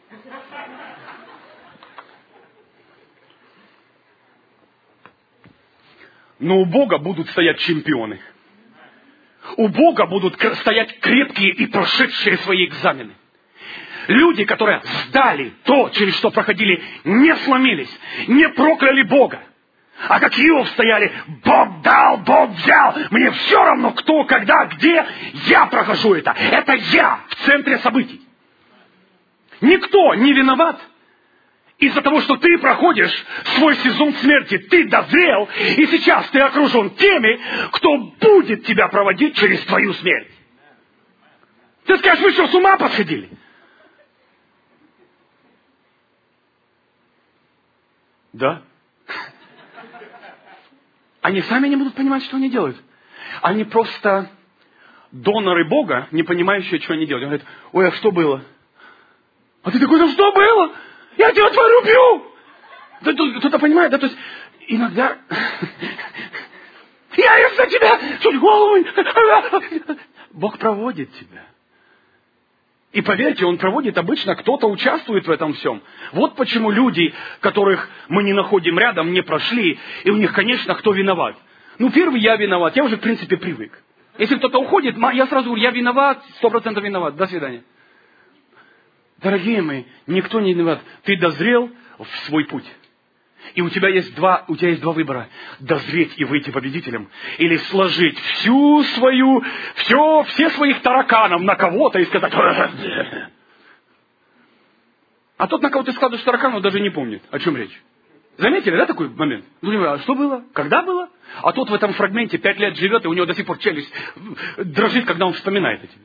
Но у Бога будут стоять чемпионы. У Бога будут стоять крепкие и прошедшие свои экзамены. Люди, которые сдали то, через что проходили, не сломились, не прокляли Бога. А как Иов стояли, Бог дал, Бог взял, мне все равно кто, когда, где, я прохожу это. Это я в центре событий. Никто не виноват из-за того, что ты проходишь свой сезон смерти. Ты дозрел, и сейчас ты окружен теми, кто будет тебя проводить через твою смерть. Ты скажешь, вы что, с ума посходили? Да. Они сами не будут понимать, что они делают. Они просто доноры Бога, не понимающие, что они делают. Они говорят, ой, а что было? А ты такой, да что было? Я тебя творю, кто-то понимает, да, то есть иногда я из-за тебя чуть голову. Бог проводит тебя. И поверьте, Он проводит обычно, кто-то участвует в этом всем. Вот почему люди, которых мы не находим рядом, не прошли, и у них, конечно, кто виноват. Ну, первый я виноват, я уже, в принципе, привык. Если кто-то уходит, я сразу говорю, я виноват, сто процентов виноват, до свидания. Дорогие мои, никто не виноват. Ты дозрел в свой путь. И у тебя есть два, у тебя есть два выбора. Дозреть и выйти победителем. Или сложить всю свою, все, все своих тараканов на кого-то и сказать... А тот, на кого ты складываешь тараканов, даже не помнит, о чем речь. Заметили, да, такой момент? Ну, а что было? Когда было? А тот в этом фрагменте пять лет живет, и у него до сих пор челюсть дрожит, когда он вспоминает эти.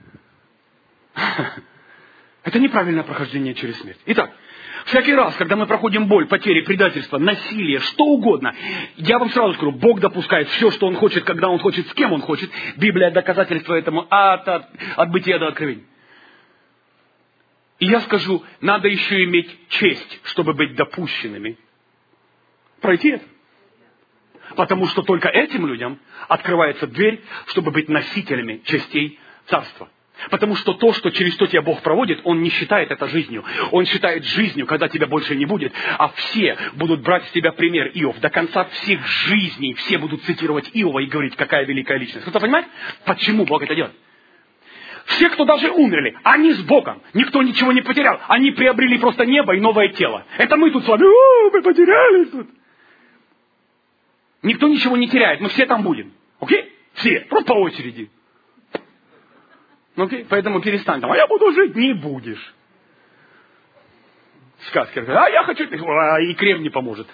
Это неправильное прохождение через смерть. Итак, всякий раз, когда мы проходим боль, потери, предательство, насилие, что угодно, я вам сразу скажу, Бог допускает все, что Он хочет, когда Он хочет, с кем Он хочет. Библия доказательство этому от, от, от бытия до откровения. И я скажу, надо еще иметь честь, чтобы быть допущенными. Пройти это. Потому что только этим людям открывается дверь, чтобы быть носителями частей Царства. Потому что то, что через что тебя Бог проводит, Он не считает это жизнью. Он считает жизнью, когда тебя больше не будет. А все будут брать с тебя пример Иов. До конца всех жизней все будут цитировать Иова и говорить, какая великая личность. Кто-то понимает, почему Бог это делает? Все, кто даже умерли, они с Богом. Никто ничего не потерял. Они приобрели просто небо и новое тело. Это мы тут с вами, о, мы потеряли тут. Никто ничего не теряет. Мы все там будем. Окей? Все. Просто по очереди. Окей? Поэтому перестань там. А я буду жить. Не будешь. сказки. А я хочу, а, и крем не поможет.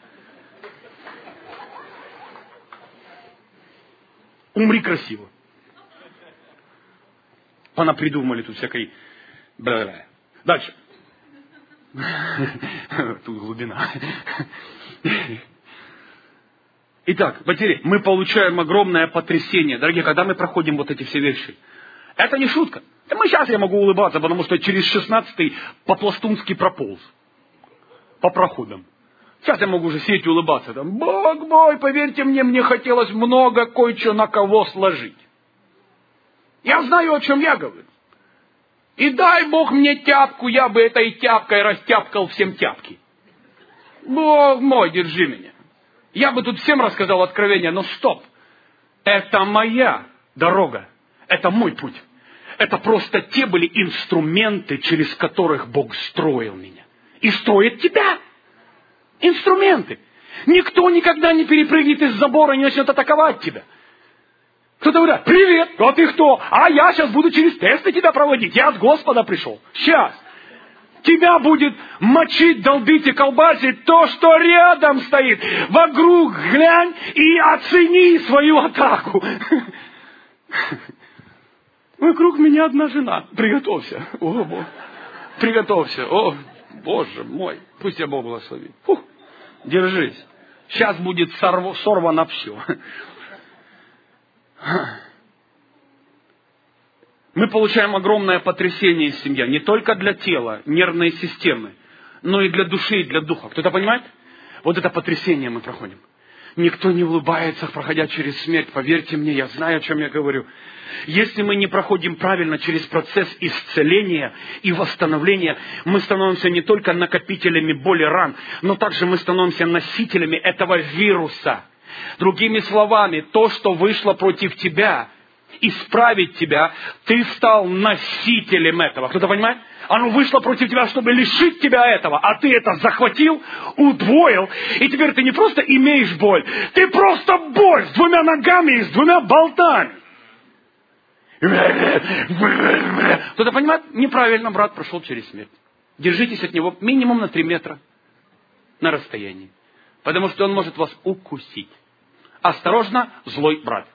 Умри красиво. Понапридумали тут всякой... Бля-бля. Дальше. Тут глубина. Итак, потеряй. Мы получаем огромное потрясение. Дорогие, когда мы проходим вот эти все вещи. Это не шутка. Да мы сейчас я могу улыбаться, потому что через шестнадцатый по-пластунски прополз. По проходам. Сейчас я могу уже сидеть и улыбаться. Там, Бог мой, поверьте мне, мне хотелось много кое-что на кого сложить. Я знаю, о чем я говорю. И дай Бог мне тяпку, я бы этой тяпкой растяпкал всем тяпки. Бог мой, держи меня. Я бы тут всем рассказал откровение, но стоп. Это моя дорога. Это мой путь. Это просто те были инструменты, через которых Бог строил меня. И строит тебя. Инструменты. Никто никогда не перепрыгнет из забора и не начнет атаковать тебя. Кто-то говорит, привет, а ты кто? А я сейчас буду через тесты тебя проводить. Я от Господа пришел. Сейчас. Тебя будет мочить, долбить и колбасить то, что рядом стоит. Вокруг глянь и оцени свою атаку. Вокруг меня одна жена. Приготовься. О, Бог. Приготовься. О, Боже мой. Пусть тебя Бог благословит. Фух. Держись. Сейчас будет сорв... сорвано все. Мы получаем огромное потрясение из семьи. Не только для тела, нервной системы, но и для души, и для духа. Кто-то понимает? Вот это потрясение мы проходим. Никто не улыбается, проходя через смерть. Поверьте мне, я знаю, о чем я говорю. Если мы не проходим правильно через процесс исцеления и восстановления, мы становимся не только накопителями боли ран, но также мы становимся носителями этого вируса. Другими словами, то, что вышло против тебя, исправить тебя, ты стал носителем этого. Кто-то понимает? Оно вышло против тебя, чтобы лишить тебя этого, а ты это захватил, удвоил, и теперь ты не просто имеешь боль, ты просто боль с двумя ногами и с двумя болтами. Кто-то понимает? Неправильно брат прошел через смерть. Держитесь от него минимум на три метра на расстоянии, потому что он может вас укусить. Осторожно, злой брат.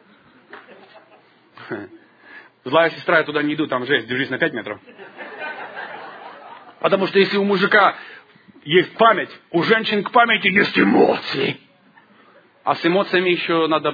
Злая сестра, я туда не иду, там жесть, держись на пять метров. Потому что если у мужика есть память, у женщин к памяти есть эмоции. А с эмоциями еще надо...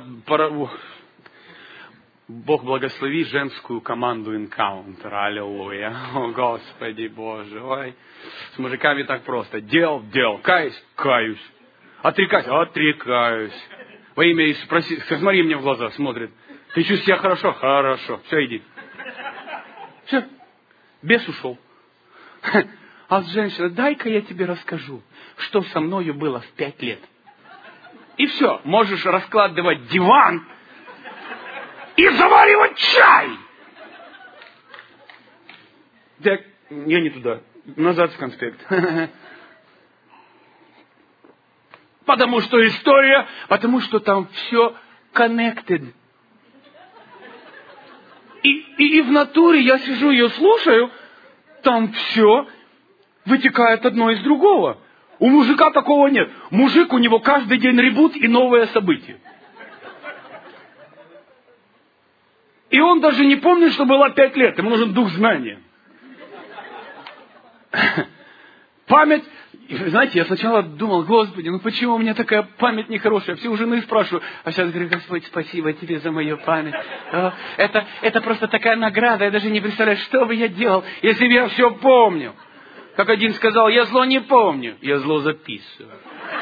Бог благослови женскую команду Encounter. Аллилуйя. О, Господи Боже. Ой. С мужиками так просто. Дел, дел. Каюсь, каюсь. Отрекайся, отрекаюсь. Во имя Иисуса, спроси, смотри мне в глаза, смотрит. Ты чувствуешь себя хорошо? Хорошо. Все, иди. Все. Бес ушел. А с женщиной, дай-ка я тебе расскажу, что со мною было в пять лет. И все. Можешь раскладывать диван и заваривать чай. Так, я не туда. Назад в конспект. Потому что история, потому что там все connected. И, и, и в натуре я сижу, ее слушаю, там все вытекает одно из другого. У мужика такого нет. Мужик, у него каждый день ребут и новое событие. И он даже не помнит, что было пять лет. Ему нужен дух знания. Память. Знаете, я сначала думал, Господи, ну почему у меня такая память нехорошая? Все у жены спрашиваю. А сейчас говорю, Господь, спасибо тебе за мою память. Это, это просто такая награда. Я даже не представляю, что бы я делал, если бы я все помню. Как один сказал, я зло не помню, я зло записываю.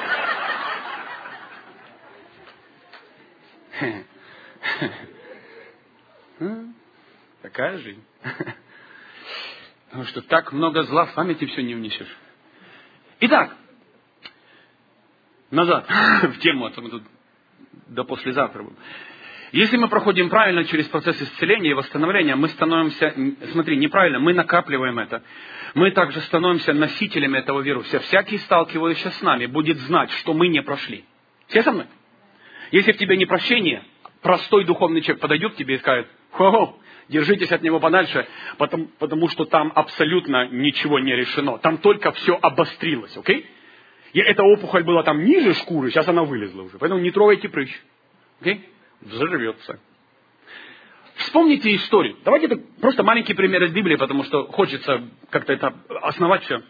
Такая жизнь. Потому что так много зла в памяти все не внесешь. Итак, назад в тему, а то мы тут до послезавтра будем. Если мы проходим правильно через процесс исцеления и восстановления, мы становимся, смотри, неправильно, мы накапливаем это. Мы также становимся носителями этого вируса. Всякий, сталкивающийся с нами, будет знать, что мы не прошли. Все со мной? Если в тебе не прощение, простой духовный человек подойдет к тебе и скажет, хо-хо, держитесь от него подальше, потому, потому что там абсолютно ничего не решено. Там только все обострилось, окей? И эта опухоль была там ниже шкуры, сейчас она вылезла уже. Поэтому не трогайте прыщ, окей? Взорвется. Вспомните историю. Давайте это просто маленький пример из Библии, потому что хочется как-то это основать все.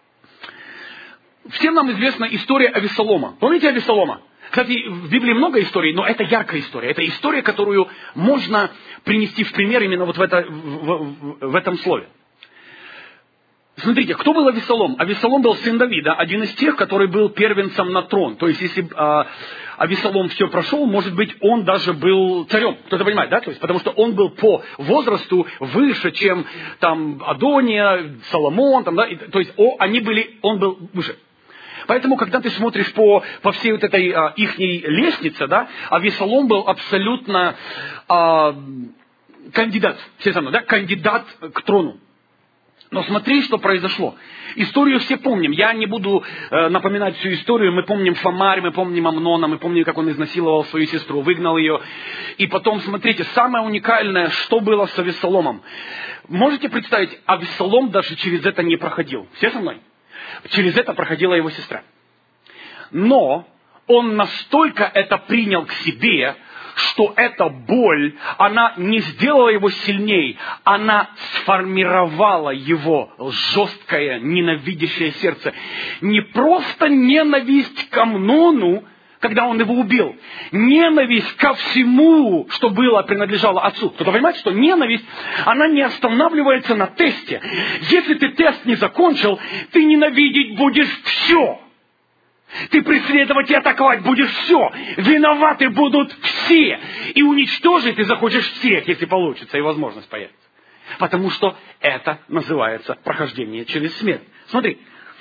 Всем нам известна история Авессалома. Помните Авессалома? Кстати, в Библии много историй, но это яркая история. Это история, которую можно принести в пример именно вот в, это, в, в, в этом слове. Смотрите, кто был Авессалом? Авессалом был сын Давида, один из тех, который был первенцем на трон. То есть, если а, Авессалом все прошел, может быть, он даже был царем. Кто-то понимает, да? То есть, потому что он был по возрасту выше, чем там Адония, Соломон, там, да? И, то есть, о, они были, он был выше. Поэтому, когда ты смотришь по, по всей вот этой а, ихней лестнице, да, Авессалом был абсолютно а, кандидат, все со мной, да, кандидат к трону. Но смотри, что произошло. Историю все помним. Я не буду э, напоминать всю историю. Мы помним Фомарь, мы помним Амнона, мы помним, как он изнасиловал свою сестру, выгнал ее. И потом, смотрите, самое уникальное, что было с Авессаломом. Можете представить, Авессалом даже через это не проходил. Все со мной? Через это проходила его сестра. Но он настолько это принял к себе, что эта боль, она не сделала его сильней, она сформировала его жесткое, ненавидящее сердце. Не просто ненависть к Амнону, когда он его убил. Ненависть ко всему, что было, принадлежало отцу. Кто-то понимает, что ненависть, она не останавливается на тесте. Если ты тест не закончил, ты ненавидеть будешь все. Ты преследовать и атаковать будешь все. Виноваты будут все. И уничтожить ты захочешь всех, если получится и возможность появится. Потому что это называется прохождение через смерть. Смотри.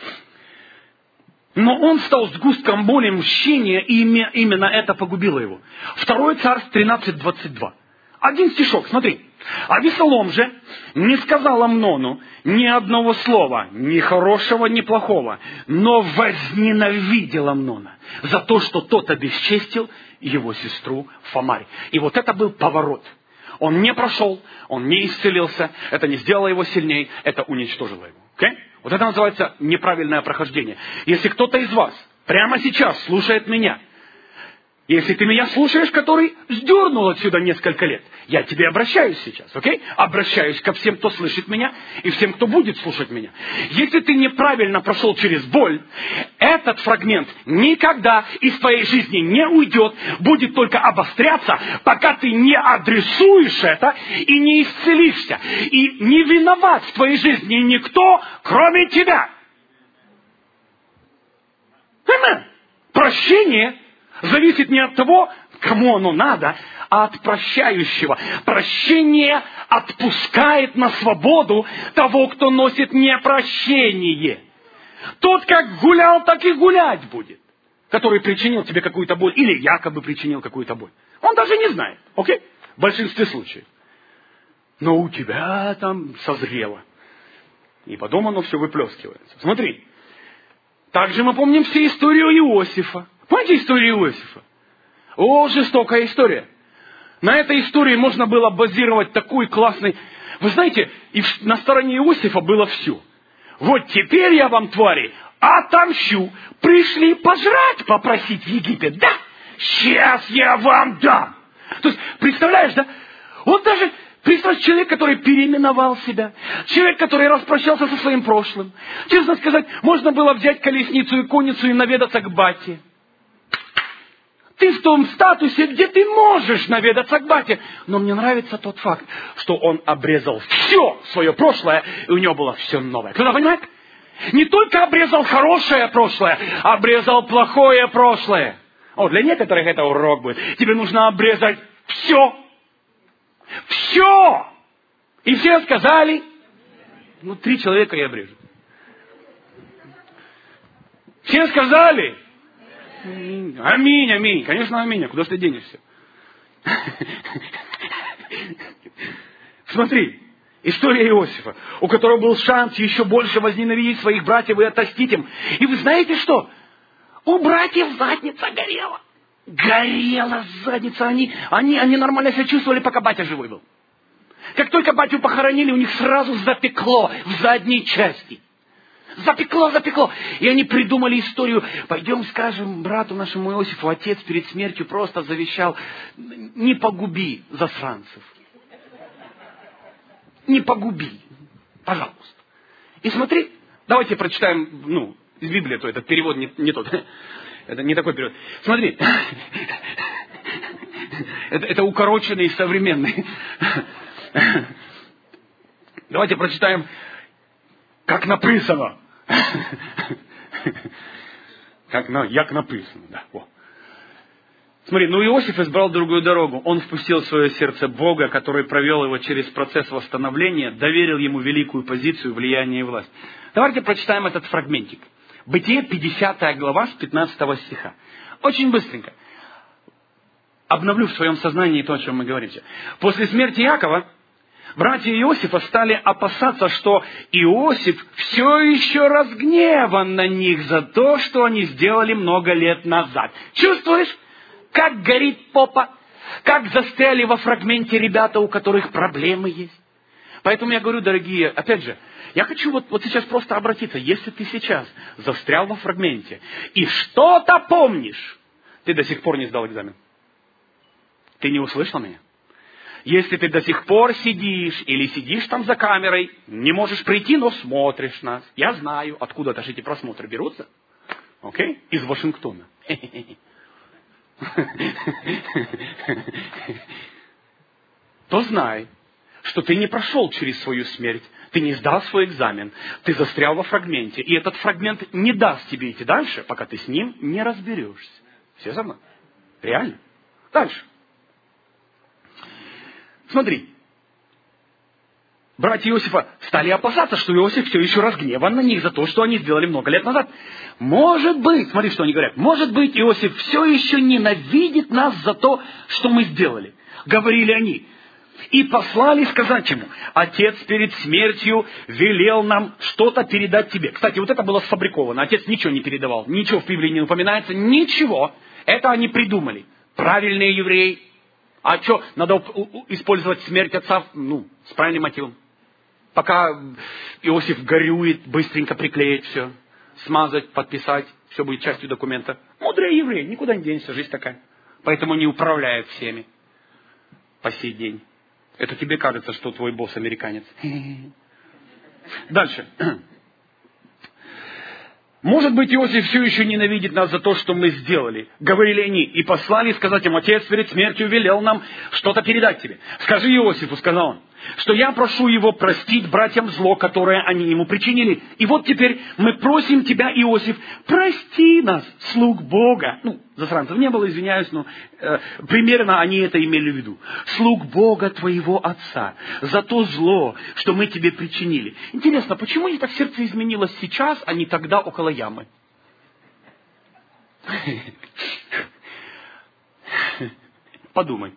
Но он стал сгустком боли, мщения, и именно это погубило его. Второе Царств тринадцать двадцать два. Один стишок, смотри. Авессалом же не сказал Амнону ни одного слова, ни хорошего, ни плохого, но возненавидел Амнона за то, что тот обесчестил его сестру Фомарь. И вот это был поворот. Он не прошел, он не исцелился, это не сделало его сильнее, это уничтожило его. Okay? Вот это называется неправильное прохождение. Если кто-то из вас прямо сейчас слушает меня, если ты меня слушаешь, который сдернул отсюда несколько лет, я к тебе обращаюсь сейчас, окей? Обращаюсь ко всем, кто слышит меня, и всем, кто будет слушать меня. Если ты неправильно прошел через боль, этот фрагмент никогда из твоей жизни не уйдет, будет только обостряться, пока ты не адресуешь это и не исцелишься. И не виноват в твоей жизни никто, кроме тебя. Аминь. Прощение зависит не от того, кому оно надо, а от прощающего. Прощение отпускает на свободу того, кто носит непрощение. Тот как гулял, так и гулять будет, который причинил тебе какую-то боль или якобы причинил какую-то боль. Он даже не знает, окей? В большинстве случаев. Но у тебя там созрело. И потом оно все выплескивается. Смотри. Также мы помним всю историю Иосифа. Помните историю Иосифа? О, жестокая история. На этой истории можно было базировать такой классный... Вы знаете, и на стороне Иосифа было все. Вот теперь я вам, твари, отомщу. Пришли пожрать попросить в Египет. Да, сейчас я вам дам. То есть, представляешь, да? Вот даже... Представь, человек, который переименовал себя. Человек, который распрощался со своим прошлым. Честно сказать, можно было взять колесницу и конницу и наведаться к бате. Ты в том статусе, где ты можешь наведаться к бате. Но мне нравится тот факт, что он обрезал все свое прошлое, и у него было все новое. Кто-то понимает? Не только обрезал хорошее прошлое, обрезал плохое прошлое. О, для некоторых это урок будет. Тебе нужно обрезать все. Все! И все сказали, ну, три человека я обрежу. Все сказали, аминь, аминь. Конечно, аминь. А куда же ты денешься? Смотри, история Иосифа, у которого был шанс еще больше возненавидеть своих братьев и отомстить им. И вы знаете что? У братьев задница горела. Горела задница. Они, они, они нормально себя чувствовали, пока батя живой был. Как только батю похоронили, у них сразу запекло в задней части. Запекло, запекло. И они придумали историю. Пойдем скажем брату нашему Иосифу, отец перед смертью просто завещал: не погуби засранцев. Не погуби. Пожалуйста. И смотри, давайте прочитаем, ну, из Библии, то этот перевод не, не тот. Это не такой перевод. Смотри. Это, это укороченный и современный. Давайте прочитаем, как написано. Как, на, як написано, да. О. Смотри, ну Иосиф избрал другую дорогу. Он впустил в свое сердце Бога, который провел его через процесс восстановления, доверил ему великую позицию, влияние и власть. Давайте прочитаем этот фрагментик. Бытие, пятидесятая глава, с пятнадцатого стиха. Очень быстренько. Обновлю в своем сознании то, о чем мы говорим. После смерти Иакова братья Иосифа стали опасаться, что Иосиф все еще разгневан на них за то, что они сделали много лет назад. Чувствуешь, как горит попа? Как застряли во фрагменте ребята, у которых проблемы есть? Поэтому я говорю, дорогие, опять же, я хочу вот, вот сейчас просто обратиться. Если ты сейчас застрял во фрагменте и что-то помнишь, ты до сих пор не сдал экзамен. Ты не услышал меня? Если ты до сих пор сидишь или сидишь там за камерой, не можешь прийти, но смотришь нас. Я знаю, откуда-то же эти просмотры берутся. Окей? Из Вашингтона. То знай, что ты не прошел через свою смерть, ты не сдал свой экзамен, ты застрял во фрагменте, и этот фрагмент не даст тебе идти дальше, пока ты с ним не разберешься. Все со мной? Реально? Дальше. Смотри. Братья Иосифа стали опасаться, что Иосиф все еще разгневан на них за то, что они сделали много лет назад. Может быть, смотри, что они говорят, может быть, Иосиф все еще ненавидит нас за то, что мы сделали. Говорили они. И послали сказать ему: отец перед смертью велел нам что-то передать тебе. Кстати, вот это было сфабриковано. Отец ничего не передавал. Ничего в Библии не упоминается. Ничего. Это они придумали. Правильные евреи. А что, надо использовать смерть отца, ну, с правильным мотивом. Пока Иосиф горюет, быстренько приклеить все, смазать, подписать, все будет частью документа. Мудрые евреи, никуда не денешься, жизнь такая. Поэтому не управляют всеми по сей день. Это тебе кажется, что твой босс американец. Дальше. Может быть, Иосиф все еще ненавидит нас за то, что мы сделали. Говорили они. И послали сказать им: отец перед смертью велел нам что-то передать тебе. Скажи Иосифу, сказал он, что я прошу его простить братьям зло, которое они ему причинили. И вот теперь мы просим тебя, Иосиф, прости нас, слуг Бога. Ну, засранцев не было, извиняюсь, но э, примерно они это имели в виду. Слуг Бога твоего отца, за то зло, что мы тебе причинили. Интересно, почему не так сердце изменилось сейчас, а не тогда около ямы? Подумай.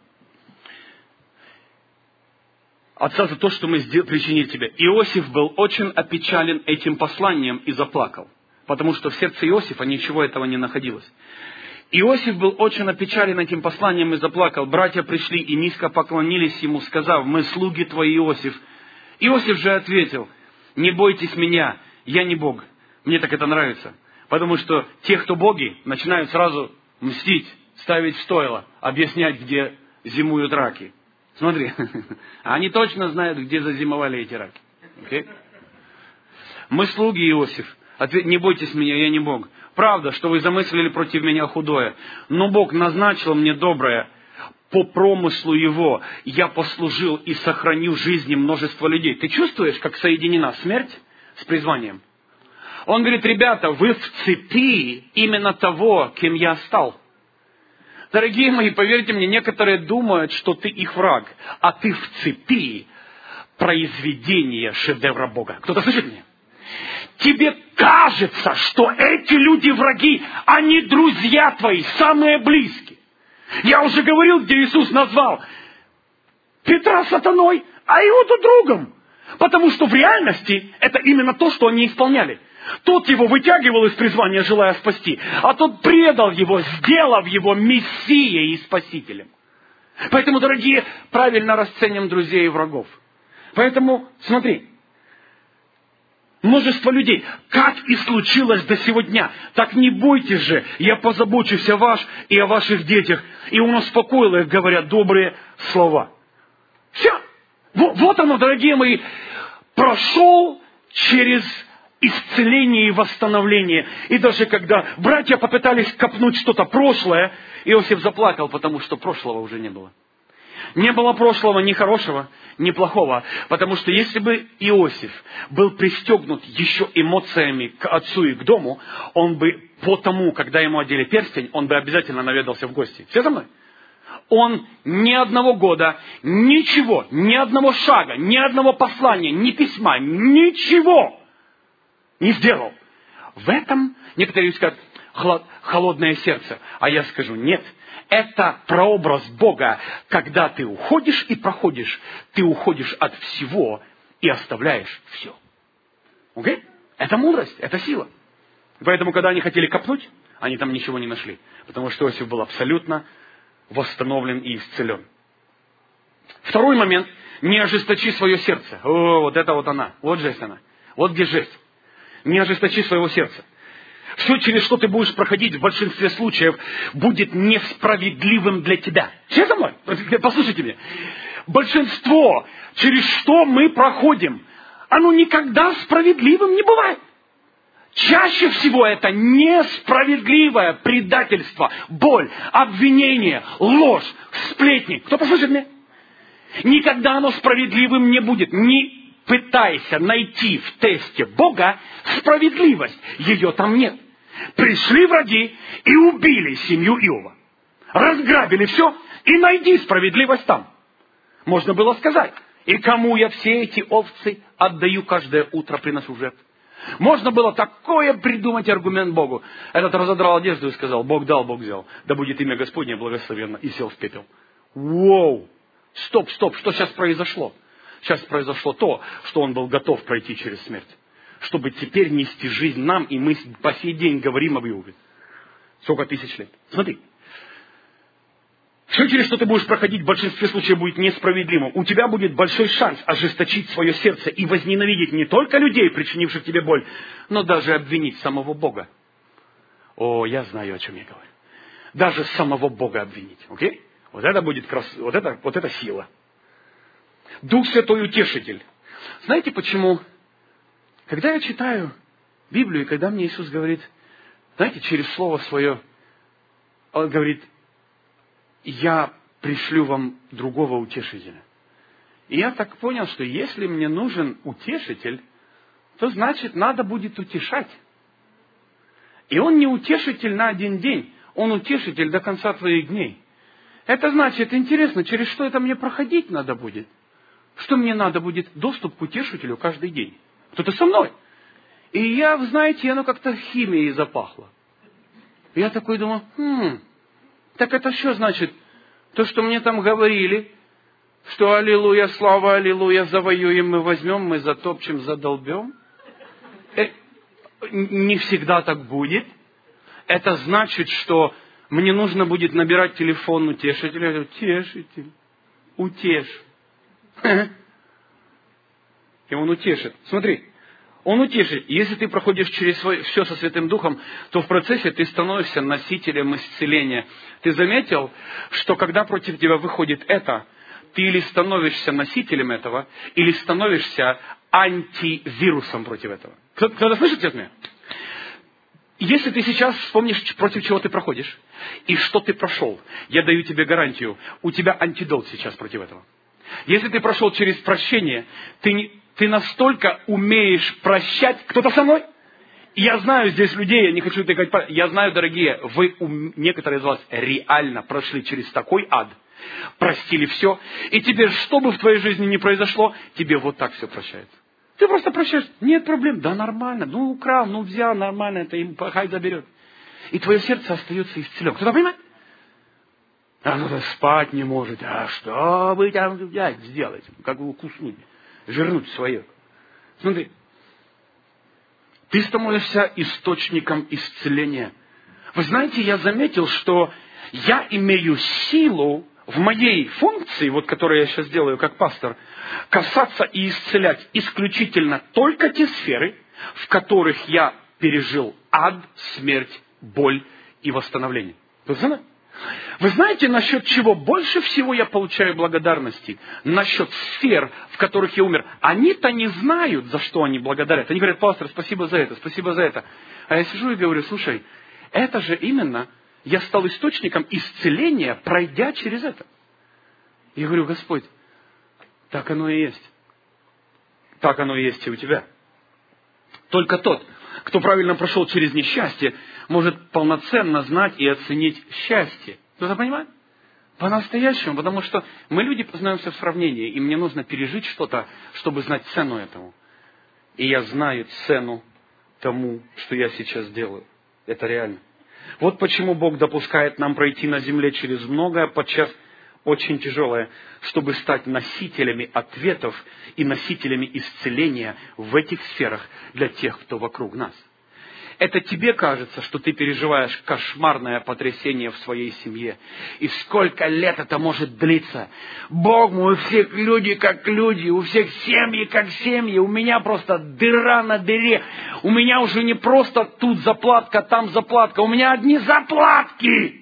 Отца за то, что мы причинили тебе. Иосиф был очень опечален этим посланием и заплакал. Потому что в сердце Иосифа ничего этого не находилось. Иосиф был очень опечален этим посланием и заплакал. Братья пришли и низко поклонились ему, сказав: мы слуги твои, Иосиф. Иосиф же ответил: не бойтесь меня, я не Бог. Мне так это нравится. Потому что те, кто боги, начинают сразу мстить, ставить в стойло, объяснять, где зимуют раки. Смотри, они точно знают, где зазимовали эти раки. Okay? Мы слуги, Иосиф. Ответ: не бойтесь меня, я не Бог. Правда, что вы замыслили против меня худое, но Бог назначил мне доброе. По промыслу Его я послужил и сохранил жизни множества людей. Ты чувствуешь, как соединена смерть с призванием? Он говорит: ребята, вы в цепи именно того, кем я стал. Дорогие мои, поверьте мне, некоторые думают, что ты их враг, а ты в цепи произведения шедевра Бога. Кто-то слышит меня? Тебе кажется, что эти люди враги, они друзья твои, самые близкие. Я уже говорил, где Иисус назвал Петра сатаной, а Иуду другом. Потому что в реальности это именно то, что они исполняли. Тот его вытягивал из призвания, желая спасти, а тот предал его, сделав его мессией и спасителем. Поэтому, дорогие, правильно расценим друзей и врагов. Поэтому, смотри, множество людей, как и случилось до сего дня, так не бойтесь же, я позабочусь о вас и о ваших детях. И он успокоил их, говоря добрые слова. Все. Вот оно, дорогие мои, прошел через исцеление и восстановление. И даже когда братья попытались копнуть что-то прошлое, Иосиф заплакал, потому что прошлого уже не было. Не было прошлого ни хорошего, ни плохого. Потому что если бы Иосиф был пристегнут еще эмоциями к отцу и к дому, он бы по тому, когда ему одели перстень, он бы обязательно наведался в гости. Все со мной? Он ни одного года, ничего, ни одного шага, ни одного послания, ни письма, ничего не сделал. В этом некоторые скажут, холодное сердце. А я скажу, нет. Это прообраз Бога, когда ты уходишь и проходишь, ты уходишь от всего и оставляешь все. Окей? Это мудрость, это сила. Поэтому, когда они хотели копнуть, они там ничего не нашли. Потому что Иосиф был абсолютно восстановлен и исцелен. Второй момент. Не ожесточи свое сердце. О, вот это вот она. Вот жесть она. Вот где жесть. Не ожесточи своего сердца. Все, через что ты будешь проходить, в большинстве случаев, будет несправедливым для тебя. Честно мой? Послушайте меня. Большинство, через что мы проходим, оно никогда справедливым не бывает. Чаще всего это несправедливое предательство, боль, обвинение, ложь, сплетни. Кто послушает меня? Никогда оно справедливым не будет. Не пытайся найти в тесте Бога справедливость. Ее там нет. Пришли враги и убили семью Иова. Разграбили все и найди справедливость там. Можно было сказать, и кому я все эти овцы отдаю каждое утро, приношу жертву. Можно было такое придумать аргумент Богу. Этот разодрал одежду и сказал, Бог дал, Бог взял. Да будет имя Господне благословенно. И сел в пепел. Воу! Стоп, стоп, что сейчас произошло? Сейчас произошло то, что он был готов пройти через смерть. Чтобы теперь нести жизнь нам, и мы по сей день говорим об Иове. Сколько тысяч лет. Смотри. Все, через что ты будешь проходить, в большинстве случаев будет несправедливым. У тебя будет большой шанс ожесточить свое сердце и возненавидеть не только людей, причинивших тебе боль, но даже обвинить самого Бога. О, я знаю, о чем я говорю. Даже самого Бога обвинить. Окей? Вот это будет крас... вот это, вот это сила. Дух Святой Утешитель. Знаете почему? Когда я читаю Библию, и когда мне Иисус говорит, знаете, через Слово Свое, Он говорит, я пришлю вам другого утешителя. И я так понял, что если мне нужен утешитель, то значит надо будет утешать. И он не утешитель на один день, он утешитель до конца твоих дней. Это значит, интересно, через что это мне проходить надо будет? Что мне надо будет? Доступ к утешителю каждый день. Кто-то со мной. И я, знаете, оно как-то химией запахло. И я такой думаю, хм, так это что значит? То, что мне там говорили, что аллилуйя, слава, аллилуйя, завоюем, мы возьмем, мы затопчем, задолбем. Э, не всегда так будет. Это значит, что мне нужно будет набирать телефон утешителя. Я говорю, утешитель, утешь. И он утешит. Смотри, он утешит. Если ты проходишь через свой, все со Святым Духом, то в процессе ты становишься носителем исцеления. Ты заметил, что когда против тебя выходит это, ты или становишься носителем этого, или становишься антивирусом против этого. Кто-то слышит от меня? Если ты сейчас вспомнишь, против чего ты проходишь, и что ты прошел, я даю тебе гарантию, у тебя антидот сейчас против этого. Если ты прошел через прощение, ты, не, ты настолько умеешь прощать. Кто-то со мной? Я знаю здесь людей, я не хочу тыкать пальцем. Я знаю, дорогие, вы, некоторые из вас реально прошли через такой ад, простили все, и теперь, что бы в твоей жизни ни произошло, тебе вот так все прощается. Ты просто прощаешь, нет проблем, да нормально, ну украл, ну взял, нормально, это им хай заберет. И твое сердце остается исцелен. Кто-то понимает? А кто-то спать не может. А что вы там взять, сделать? Как его куснуть? Вернуть свое. Смотри. Ты становишься источником исцеления. Вы знаете, я заметил, что я имею силу в моей функции, вот которую я сейчас делаю как пастор, касаться и исцелять исключительно только те сферы, в которых я пережил ад, смерть, боль и восстановление. Вы знаете? Вы знаете, насчет чего больше всего я получаю благодарности? Насчет сфер, в которых я умер. Они-то не знают, за что они благодарят. Они говорят: пастор, спасибо за это, спасибо за это. А я сижу и говорю: слушай, это же именно я стал источником исцеления, пройдя через это. Я говорю: Господь, так оно и есть. Так оно и есть и у тебя. Только тот, кто правильно прошел через несчастье, может полноценно знать и оценить счастье. Кто-то понимает? По-настоящему, потому что мы люди познаемся в сравнении, и мне нужно пережить что-то, чтобы знать цену этому. И я знаю цену тому, что я сейчас делаю. Это реально. Вот почему Бог допускает нам пройти на земле через многое, подчас очень тяжелое, чтобы стать носителями ответов и носителями исцеления в этих сферах для тех, кто вокруг нас. Это тебе кажется, что ты переживаешь кошмарное потрясение в своей семье. И сколько лет это может длиться? Бог мой, у всех люди как люди, у всех семьи как семьи. У меня просто дыра на дыре. У меня уже не просто тут заплатка, там заплатка. У меня одни заплатки.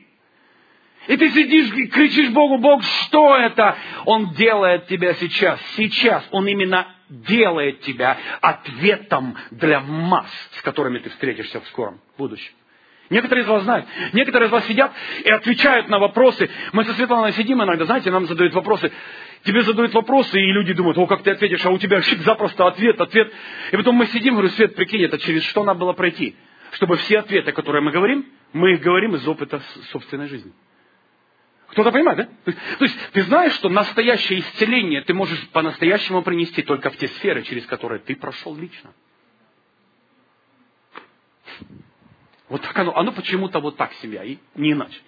И ты сидишь и кричишь Богу: Бог, что это? Он делает тебя сейчас. Сейчас Он именно делает тебя ответом для масс, с которыми ты встретишься в скором будущем. Некоторые из вас знают. Некоторые из вас сидят и отвечают на вопросы. Мы со Светланой сидим иногда, знаете, нам задают вопросы. Тебе задают вопросы, и люди думают: о, как ты ответишь, а у тебя щик, запросто ответ, ответ. И потом мы сидим, говорю: Свет, прикинь, это через что надо было пройти? Чтобы все ответы, которые мы говорим, мы их говорим из опыта собственной жизни. Кто-то понимает, да? То есть, то есть ты знаешь, что настоящее исцеление ты можешь по-настоящему принести только в те сферы, через которые ты прошел лично. Вот так оно. Оно почему-то вот так себя, и не иначе.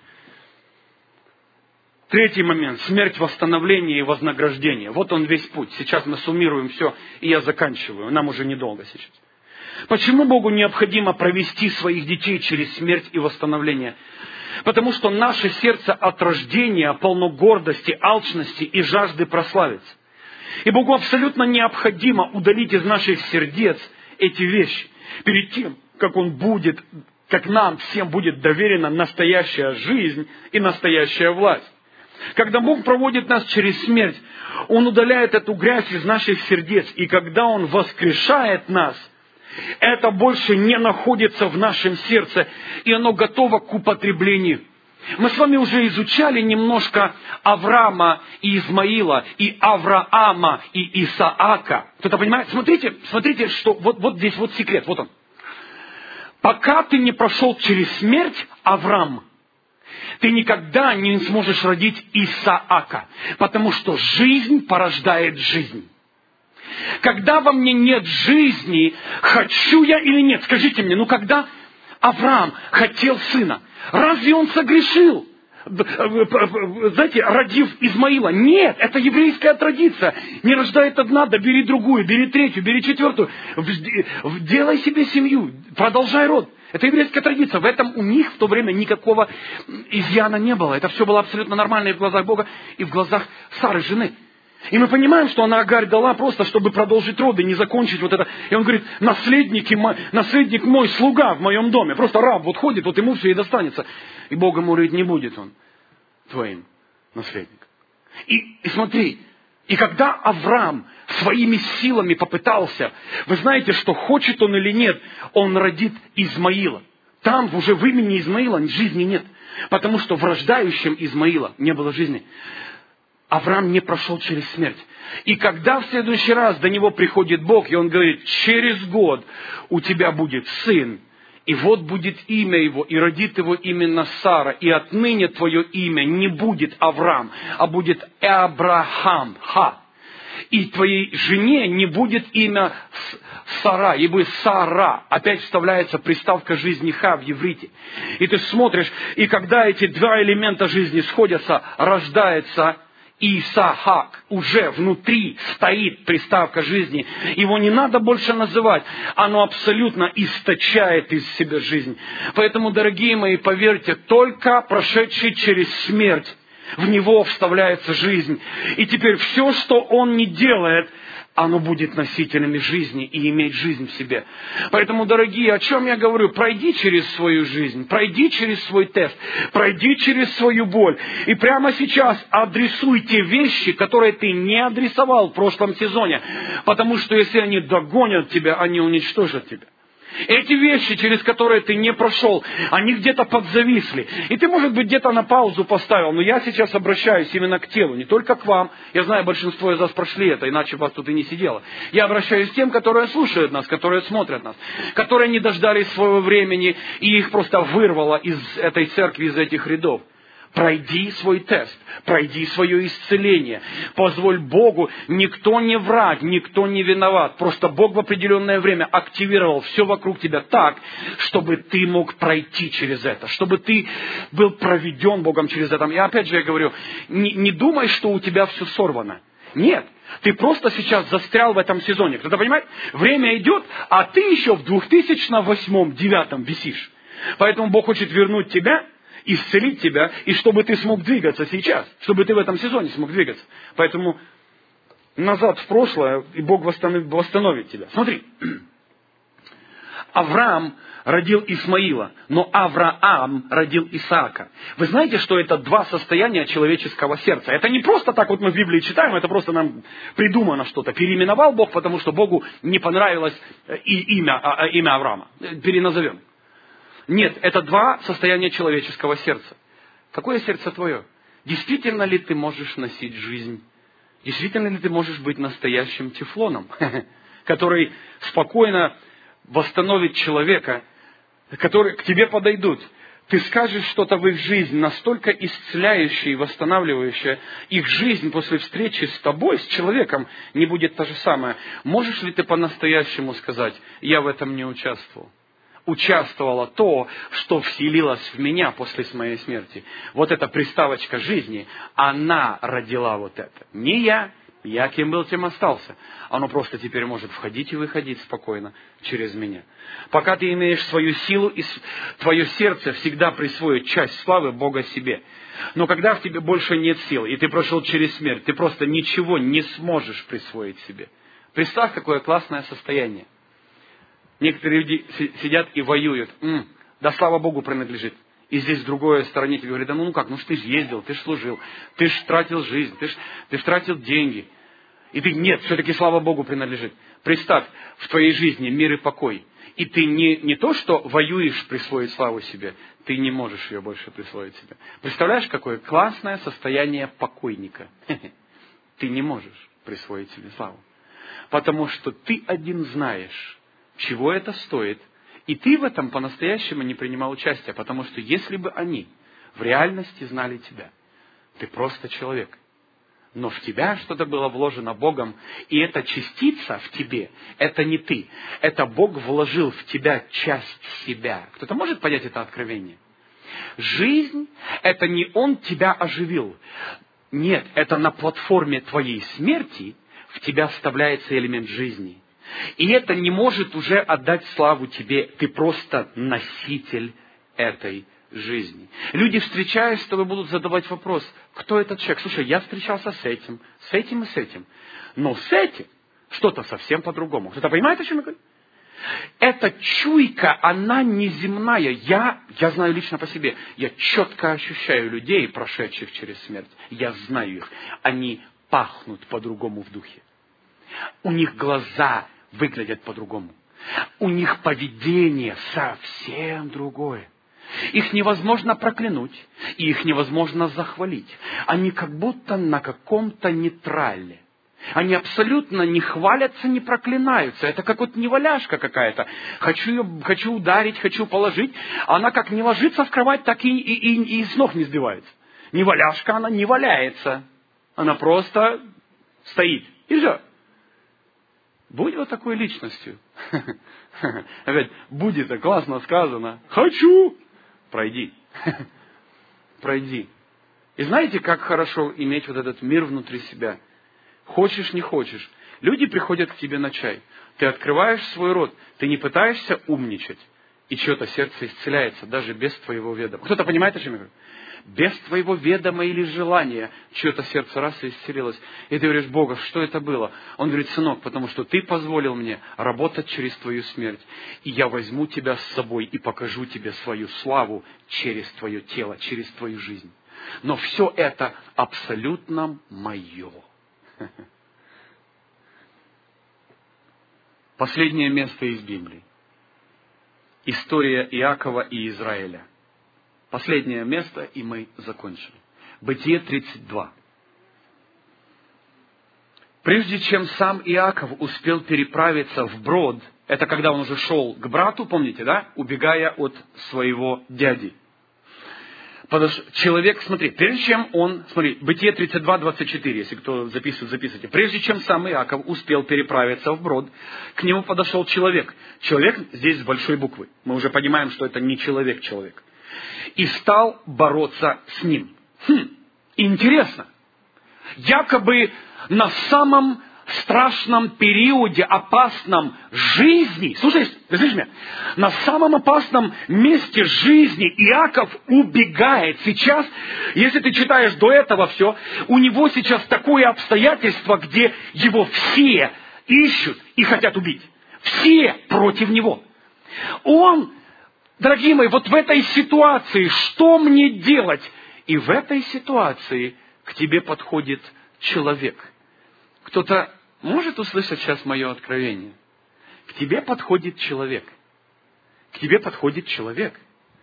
Третий момент. Смерть, восстановление и вознаграждение. Вот он весь путь. Сейчас мы суммируем все, и я заканчиваю. Нам уже недолго сейчас. Почему Богу необходимо провести своих детей через смерть и восстановление? Потому что наше сердце от рождения полно гордости, алчности и жажды прославиться. И Богу абсолютно необходимо удалить из наших сердец эти вещи перед тем, как Он будет, как нам всем будет доверена настоящая жизнь и настоящая власть. Когда Бог проводит нас через смерть, Он удаляет эту грязь из наших сердец. И когда Он воскрешает нас, это больше не находится в нашем сердце, и оно готово к употреблению. Мы с вами уже изучали немножко Авраама и Измаила, и Авраама и Исаака. Кто-то понимает? Смотрите, смотрите, что вот, вот здесь вот секрет, вот он. Пока ты не прошел через смерть, Авраам, ты никогда не сможешь родить Исаака, потому что жизнь порождает жизнь. Когда во мне нет жизни, хочу я или нет? Скажите мне, ну когда Авраам хотел сына, разве он согрешил? Знаете, родив Измаила. Нет, это еврейская традиция. Не рождает одна, да бери другую, бери третью, бери четвертую. Делай себе семью, продолжай род. Это еврейская традиция. В этом у них в то время никакого изъяна не было. Это все было абсолютно нормально и в глазах Бога, и в глазах Сары, жены. И мы понимаем, что она Агарь дала просто, чтобы продолжить роды, не закончить вот это. И он говорит: наследник, наследник мой, слуга в моем доме. Просто раб вот ходит, вот ему все и достанется. И Бог ему говорит: не будет он твоим наследником. И, и смотри, и когда Авраам своими силами попытался, вы знаете, что хочет он или нет, он родит Измаила. Там уже в имени Измаила жизни нет. Потому что в рождающем Измаила не было жизни. Авраам не прошел через смерть. И когда в следующий раз до него приходит Бог, и он говорит: через год у тебя будет сын, и вот будет имя его, и родит его именно Сара, и отныне твое имя не будет Авраам, а будет Абрахам, Ха. И твоей жене не будет имя Сара, ей будет Сара. Опять вставляется приставка жизни Ха в иврите. И ты смотришь, и когда эти два элемента жизни сходятся, рождается Исаак. Уже внутри стоит приставка жизни. Его не надо больше называть. Оно абсолютно источает из себя жизнь. Поэтому, дорогие мои, поверьте, только прошедший через смерть В Него вставляется жизнь. И теперь все, что Он не делает, оно будет носителями жизни и иметь жизнь в себе. Поэтому, дорогие, о чем я говорю? Пройди через свою жизнь, пройди через свой тест, пройди через свою боль. И прямо сейчас адресуй те вещи, которые ты не адресовал в прошлом сезоне. Потому что если они догонят тебя, они уничтожат тебя. Эти вещи, через которые ты не прошел, они где-то подзависли. И ты, может быть, где-то на паузу поставил. Но я сейчас обращаюсь именно к телу, не только к вам. Я знаю, большинство из вас прошли это, иначе вас тут и не сидело. Я обращаюсь к тем, которые слушают нас, которые смотрят нас, которые не дождались своего времени, и их просто вырвало из этой церкви, из этих рядов. Пройди свой тест, пройди свое исцеление. Позволь Богу, никто не враг, никто не виноват. Просто Бог в определенное время активировал все вокруг тебя так, чтобы ты мог пройти через это, чтобы ты был проведен Богом через это. И опять же я говорю, не, не думай, что у тебя все сорвано. Нет, ты просто сейчас застрял в этом сезоне. Кто-то понимает? Время идет, а ты еще в две тысячи восьмом — две тысячи девятом висишь. Поэтому Бог хочет вернуть тебя, исцелить тебя, и чтобы ты смог двигаться сейчас, чтобы ты в этом сезоне смог двигаться. Поэтому назад в прошлое, и Бог восстановит, восстановит тебя. Смотри, Авраам родил Исмаила, но Авраам родил Исаака. Вы знаете, что это два состояния человеческого сердца? Это не просто так вот мы в Библии читаем, это просто нам придумано что-то. Переименовал Бог, потому что Богу не понравилось и имя, имя Авраама. Переназовем. Нет, это два состояния человеческого сердца. Какое сердце твое? Действительно ли ты можешь носить жизнь? Действительно ли ты можешь быть настоящим тефлоном, который спокойно восстановит человека, который к тебе подойдут? Ты скажешь что-то в их жизнь настолько исцеляющее и восстанавливающее, их жизнь после встречи с тобой, с человеком, не будет та же самая. Можешь ли ты по-настоящему сказать: я в этом не участвовал? Участвовало то, что вселилось в меня после моей смерти. Вот эта приставочка жизни, она родила вот это. Не я, я кем был, тем остался. Оно просто теперь может входить и выходить спокойно через меня. Пока ты имеешь свою силу, и твое сердце всегда присвоит часть славы Бога себе. Но когда в тебе больше нет сил, и ты прошел через смерть, ты просто ничего не сможешь присвоить себе. Представь, какое классное состояние. Некоторые люди сидят и воюют. М-м, да слава Богу принадлежит. И здесь в другой стороне тебе говорят: да ну, ну как, ну ж ты ж ездил, ты ж служил, ты ж тратил жизнь, ты ж, ты ж тратил деньги. И ты, нет, все-таки слава Богу принадлежит. Представь, в твоей жизни мир и покой. И ты не, не то, что воюешь присвоить славу себе, ты не можешь ее больше присвоить себе. Представляешь, какое классное состояние покойника. Ты не можешь присвоить себе славу. Потому что ты один знаешь, чего это стоит. И ты в этом по-настоящему не принимал участия. Потому что если бы они в реальности знали тебя, ты просто человек. Но в тебя что-то было вложено Богом. И эта частица в тебе, это не ты. Это Бог вложил в тебя часть себя. Кто-то может понять это откровение? Жизнь, это не Он тебя оживил. Нет, это на платформе твоей смерти в тебя вставляется элемент жизни. И это не может уже отдать славу тебе. Ты просто носитель этой жизни. Люди, встречаясь с тобой, будут задавать вопрос: кто этот человек? Слушай, я встречался с этим, с этим и с этим. Но с этим что-то совсем по-другому. Кто-то понимает, о чем я говорю? Эта чуйка, она неземная. Я, я знаю лично по себе. Я четко ощущаю людей, прошедших через смерть. Я знаю их. Они пахнут по-другому в духе. У них глаза выглядят по-другому. У них поведение совсем другое. Их невозможно проклянуть, и их невозможно захвалить. Они как будто на каком-то нейтрале. Они абсолютно не хвалятся, не проклинаются. Это как вот неваляшка какая-то. Хочу ее, хочу ударить, хочу положить. Она как не ложится в кровать, так и, и, и, и с ног не сбивается. Неваляшка, она не валяется. Она просто стоит. И все. Будь вот такой личностью. Опять, будь это классно сказано. Хочу. Пройди. Пройди. И знаете, как хорошо иметь вот этот мир внутри себя? Хочешь, не хочешь. Люди приходят к тебе на чай. Ты открываешь свой рот. Ты не пытаешься умничать. И чье-то сердце исцеляется, даже без твоего ведома. Кто-то понимает, о чем я говорю? без твоего ведома или желания, чье-то сердце раз и исцелилось. И ты говоришь: Бога, что это было? Он говорит: сынок, потому что ты позволил мне работать через твою смерть. И я возьму тебя с собой и покажу тебе свою славу через твое тело, через твою жизнь. Но все это абсолютно мое. Последнее место из Библии. История Иакова и Израиля. Последнее место, и мы закончим. Бытие тридцать два. Прежде чем сам Иаков успел переправиться вброд, это когда он уже шел к брату, помните, да? Убегая от своего дяди. Потому что человек, смотри, прежде чем он, смотри, Бытие тридцать два, двадцать четыре, если кто записывает, записывайте. Прежде чем сам Иаков успел переправиться вброд, к нему подошел человек. Человек здесь с большой буквы. Мы уже понимаем, что это не человек-человек. И стал бороться с ним. Хм, интересно. Якобы на самом страшном периоде, опасном жизни, слушай, ты слышишь меня? На самом опасном месте жизни Иаков убегает. Сейчас, если ты читаешь до этого все, у него сейчас такое обстоятельство, где его все ищут и хотят убить. Все против него. Он, дорогие мои, вот в этой ситуации, что мне делать? И в этой ситуации к тебе подходит человек. Кто-то может услышать сейчас мое откровение? К тебе подходит человек. К тебе подходит человек.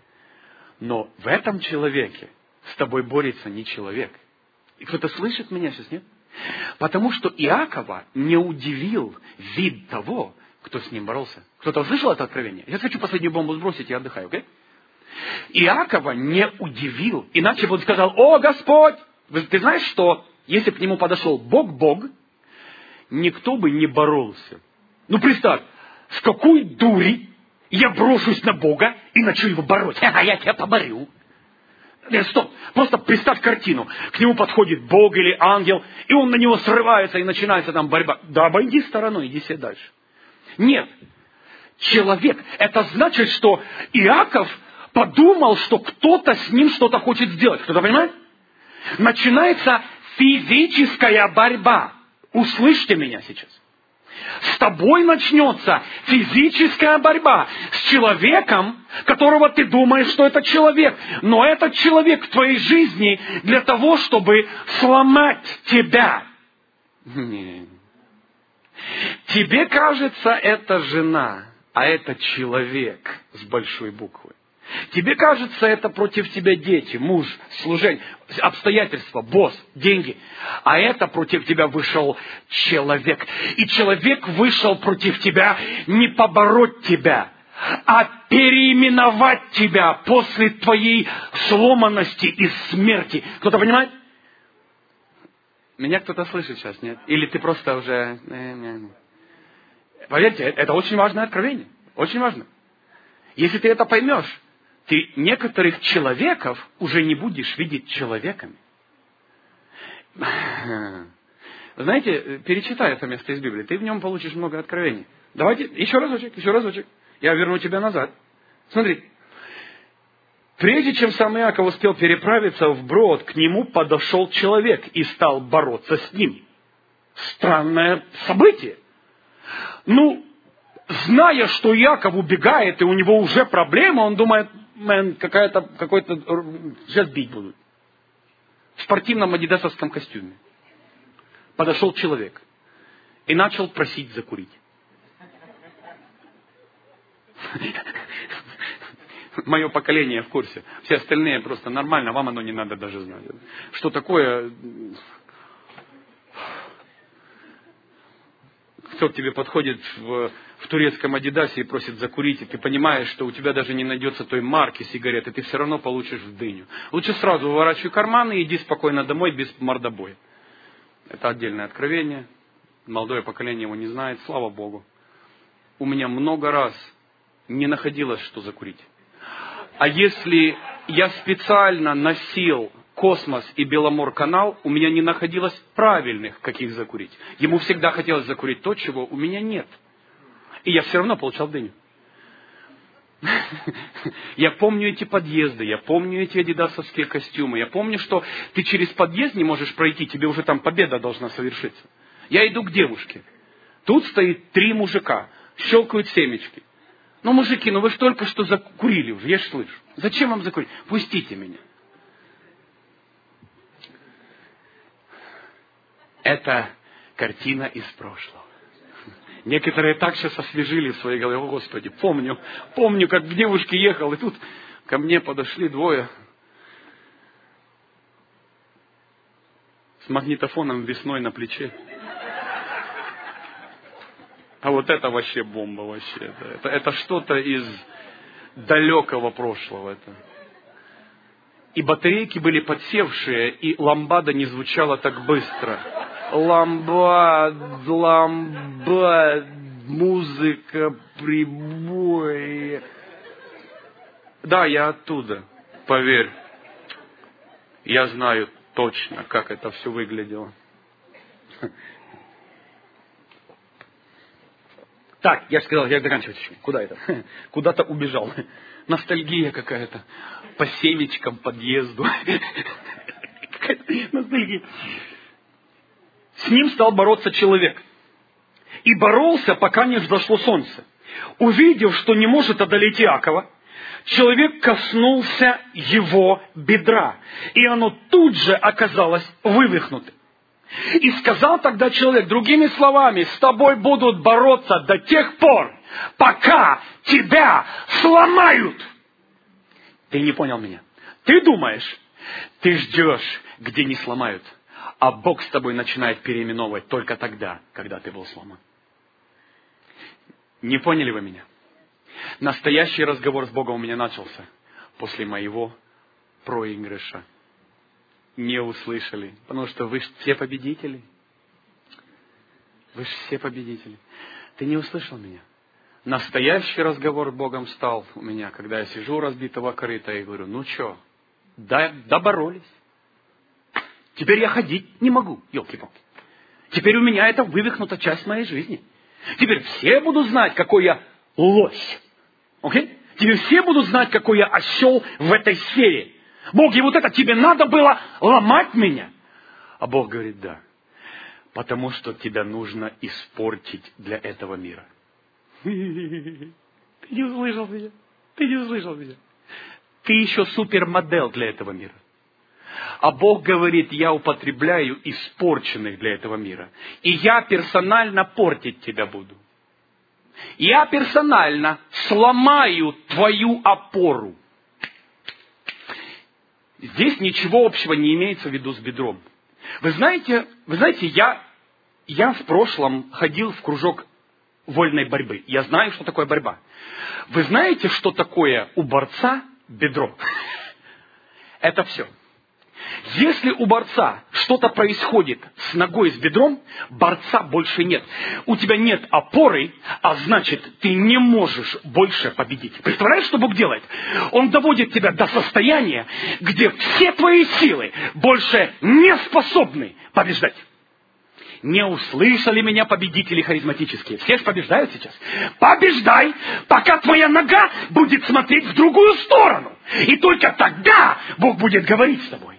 Но в этом человеке с тобой борется не человек. И кто-то слышит меня сейчас, нет? Потому что Иакова не удивил вид того, кто с ним боролся. Кто-то услышал это откровение? Я хочу последнюю бомбу сбросить и отдыхаю, окей? Иакова не удивил. Иначе бы он сказал: «О, Господь!» Ты знаешь, что если к нему подошел Бог-Бог, никто бы не боролся. Ну, представь, с какой дури я брошусь на Бога и начну его бороть. А я тебя поборю. Нет, стоп. Просто представь картину. К нему подходит Бог или ангел, и он на него срывается, и начинается там борьба. Да обойди стороной, иди себе дальше. Нет. Человек. Это значит, что Иаков подумал, что кто-то с ним что-то хочет сделать. Кто-то понимает? Начинается физическая борьба. Услышьте меня сейчас. С тобой начнется физическая борьба с человеком, которого ты думаешь, что это человек. Но этот человек в твоей жизни для того, чтобы сломать тебя. Нет. Тебе кажется, это жена, а это человек с большой буквы. Тебе кажется, это против тебя дети, муж, служение, обстоятельства, босс, деньги. А это против тебя вышел человек. И человек вышел против тебя не побороть тебя, а переименовать тебя после твоей сломанности и смерти. Кто-то понимает? Меня кто-то слышит сейчас, нет? Или ты просто уже... Поверьте, это очень важное откровение. Очень важно. Если ты это поймешь, ты некоторых человеков уже не будешь видеть человеками. Вы знаете, перечитай это место из Библии, ты в нем получишь много откровений. Давайте, еще разочек, еще разочек. Я верну тебя назад. Смотри. Прежде чем сам Иаков успел переправиться вброд, к нему подошел человек и стал бороться с ним. Странное событие. Ну, зная, что Иаков убегает, и у него уже проблема, он думает: мэн, какая-то, какой-то, сейчас бить будут. В спортивном адидасовском костюме. Подошел человек и начал просить закурить. Мое поколение в курсе. Все остальные просто нормально, вам оно не надо даже знать. Что такое... Кто к тебе подходит в, в турецком адидасе и просит закурить, и ты понимаешь, что у тебя даже не найдется той марки сигареты, ты все равно получишь в дыню. Лучше сразу выворачивай карманы и иди спокойно домой без мордобоя. Это отдельное откровение. Молодое поколение его не знает, слава Богу. У меня много раз не находилось, что закурить. А если я специально носил Космос и Беломор-канал, у меня не находилось правильных, каких закурить. Ему всегда хотелось закурить то, чего у меня нет. И я все равно получал дыню. Я помню эти подъезды, я помню эти адидасовские костюмы, я помню, что ты через подъезд не можешь пройти, тебе уже там победа должна совершиться. Я иду к девушке. Тут стоит три мужика, щелкают семечки. Ну, мужики, ну вы же только что закурили уже, я же слышу. Зачем вам закурить? Пустите меня. Это картина из прошлого. Некоторые так сейчас освежили в своей голове. О, Господи, помню, помню, как к девушке ехал, и тут ко мне подошли двое с магнитофоном весной на плече. А вот это вообще бомба вообще. Это, это, это что-то из далекого прошлого. Это. И батарейки были подсевшие, и ламбада не звучала так быстро. Ламбад, ламбад, музыка, прибой. Да, я оттуда, поверь. Я знаю точно, как это все выглядело. Так, я же сказал, я заканчивать еще. Куда это? Куда-то убежал. Ностальгия какая-то. По семечкам, подъезду. Ностальгия. С ним стал бороться человек. И боролся, пока не взошло солнце. Увидев, что не может одолеть Иакова, человек коснулся его бедра. И оно тут же оказалось вывихнутым. И сказал тогда человек, другими словами, с тобой будут бороться до тех пор, пока тебя сломают. Ты не понял меня. Ты думаешь, ты ждешь, где не сломают. А Бог с тобой начинает переименовывать только тогда, когда ты был сломан. Не поняли вы меня? Настоящий разговор с Богом у меня начался после моего проигрыша. Не услышали, потому что вы же все победители. Вы же все победители. Ты не услышал меня. Настоящий разговор с Богом стал у меня, когда я сижу у разбитого корыта и говорю, ну что, да, доборолись. Теперь я ходить не могу, елки-палки. Теперь у меня это вывихнута часть моей жизни. Теперь все будут знать, какой я лось. Окей? Теперь все будут знать, какой я осел в этой сфере. Бог, и вот это тебе надо было ломать меня. А Бог говорит, да. Потому что тебя нужно испортить для этого мира. Ты не услышал меня. Ты не услышал меня. Ты еще супермодель для этого мира. А Бог говорит, я употребляю испорченных для этого мира. И я персонально портить тебя буду. Я персонально сломаю твою опору. Здесь ничего общего не имеется в виду с бедром. Вы знаете, вы знаете, я, я в прошлом ходил в кружок вольной борьбы. Я знаю, что такое борьба. Вы знаете, что такое у борца бедро? Это все. Если у борца что-то происходит с ногой, с бедром, борца больше нет. У тебя нет опоры, а значит, ты не можешь больше победить. Представляешь, что Бог делает? Он доводит тебя до состояния, где все твои силы больше не способны побеждать. Не услышали меня победители харизматические. Все же побеждают сейчас. Побеждай, пока твоя нога будет смотреть в другую сторону. И только тогда Бог будет говорить с тобой.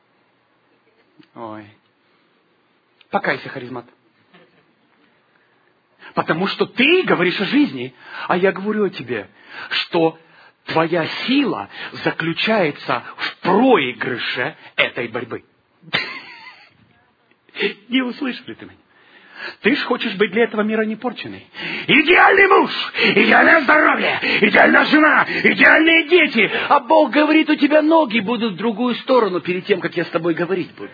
Ой. Покайся, харизмат. Потому что ты говоришь о жизни, а я говорю о тебе, что твоя сила заключается в проигрыше этой борьбы. Не услышали ты меня? Ты ж хочешь быть для этого мира непорченный. Идеальный муж, идеальное здоровье, идеальная жена, идеальные дети. А Бог говорит, у тебя ноги будут в другую сторону перед тем, как я с тобой говорить буду.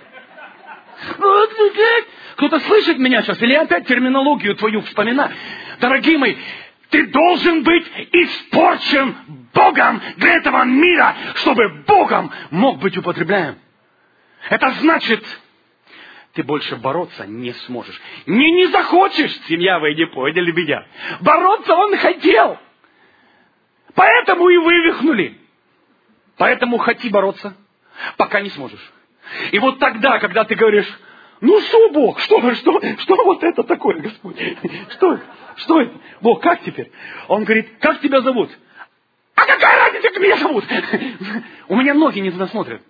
Кто-то слышит меня сейчас? Или я опять терминологию твою вспоминаю? Дорогие мои, ты должен быть испорчен Богом для этого мира, чтобы Богом мог быть употребляем. Это значит, ты больше бороться не сможешь. Не, не захочешь, семья, вы не поняли меня. Бороться он хотел. Поэтому и вывихнули. Поэтому хоти бороться, пока не сможешь. И вот тогда, когда ты говоришь, ну что, Бог, что, что, что вот это такое, Господь? Что, что это? Бог, как теперь? Он говорит, как тебя зовут? А какая разница, как меня зовут? У меня ноги не туда смотрят.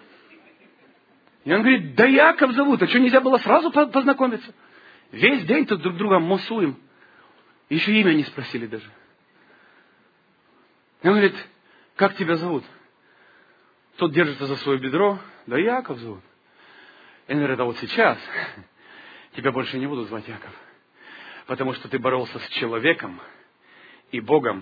И он говорит, да Яков зовут, а что, нельзя было сразу познакомиться? Весь день тут друг друга мусуем. Еще имя не спросили даже. И он говорит, как тебя зовут? Тот держится за свое бедро, да Яков зовут. И он говорит, а вот сейчас тебя больше не буду звать Яков. Потому что ты боролся с человеком и Богом.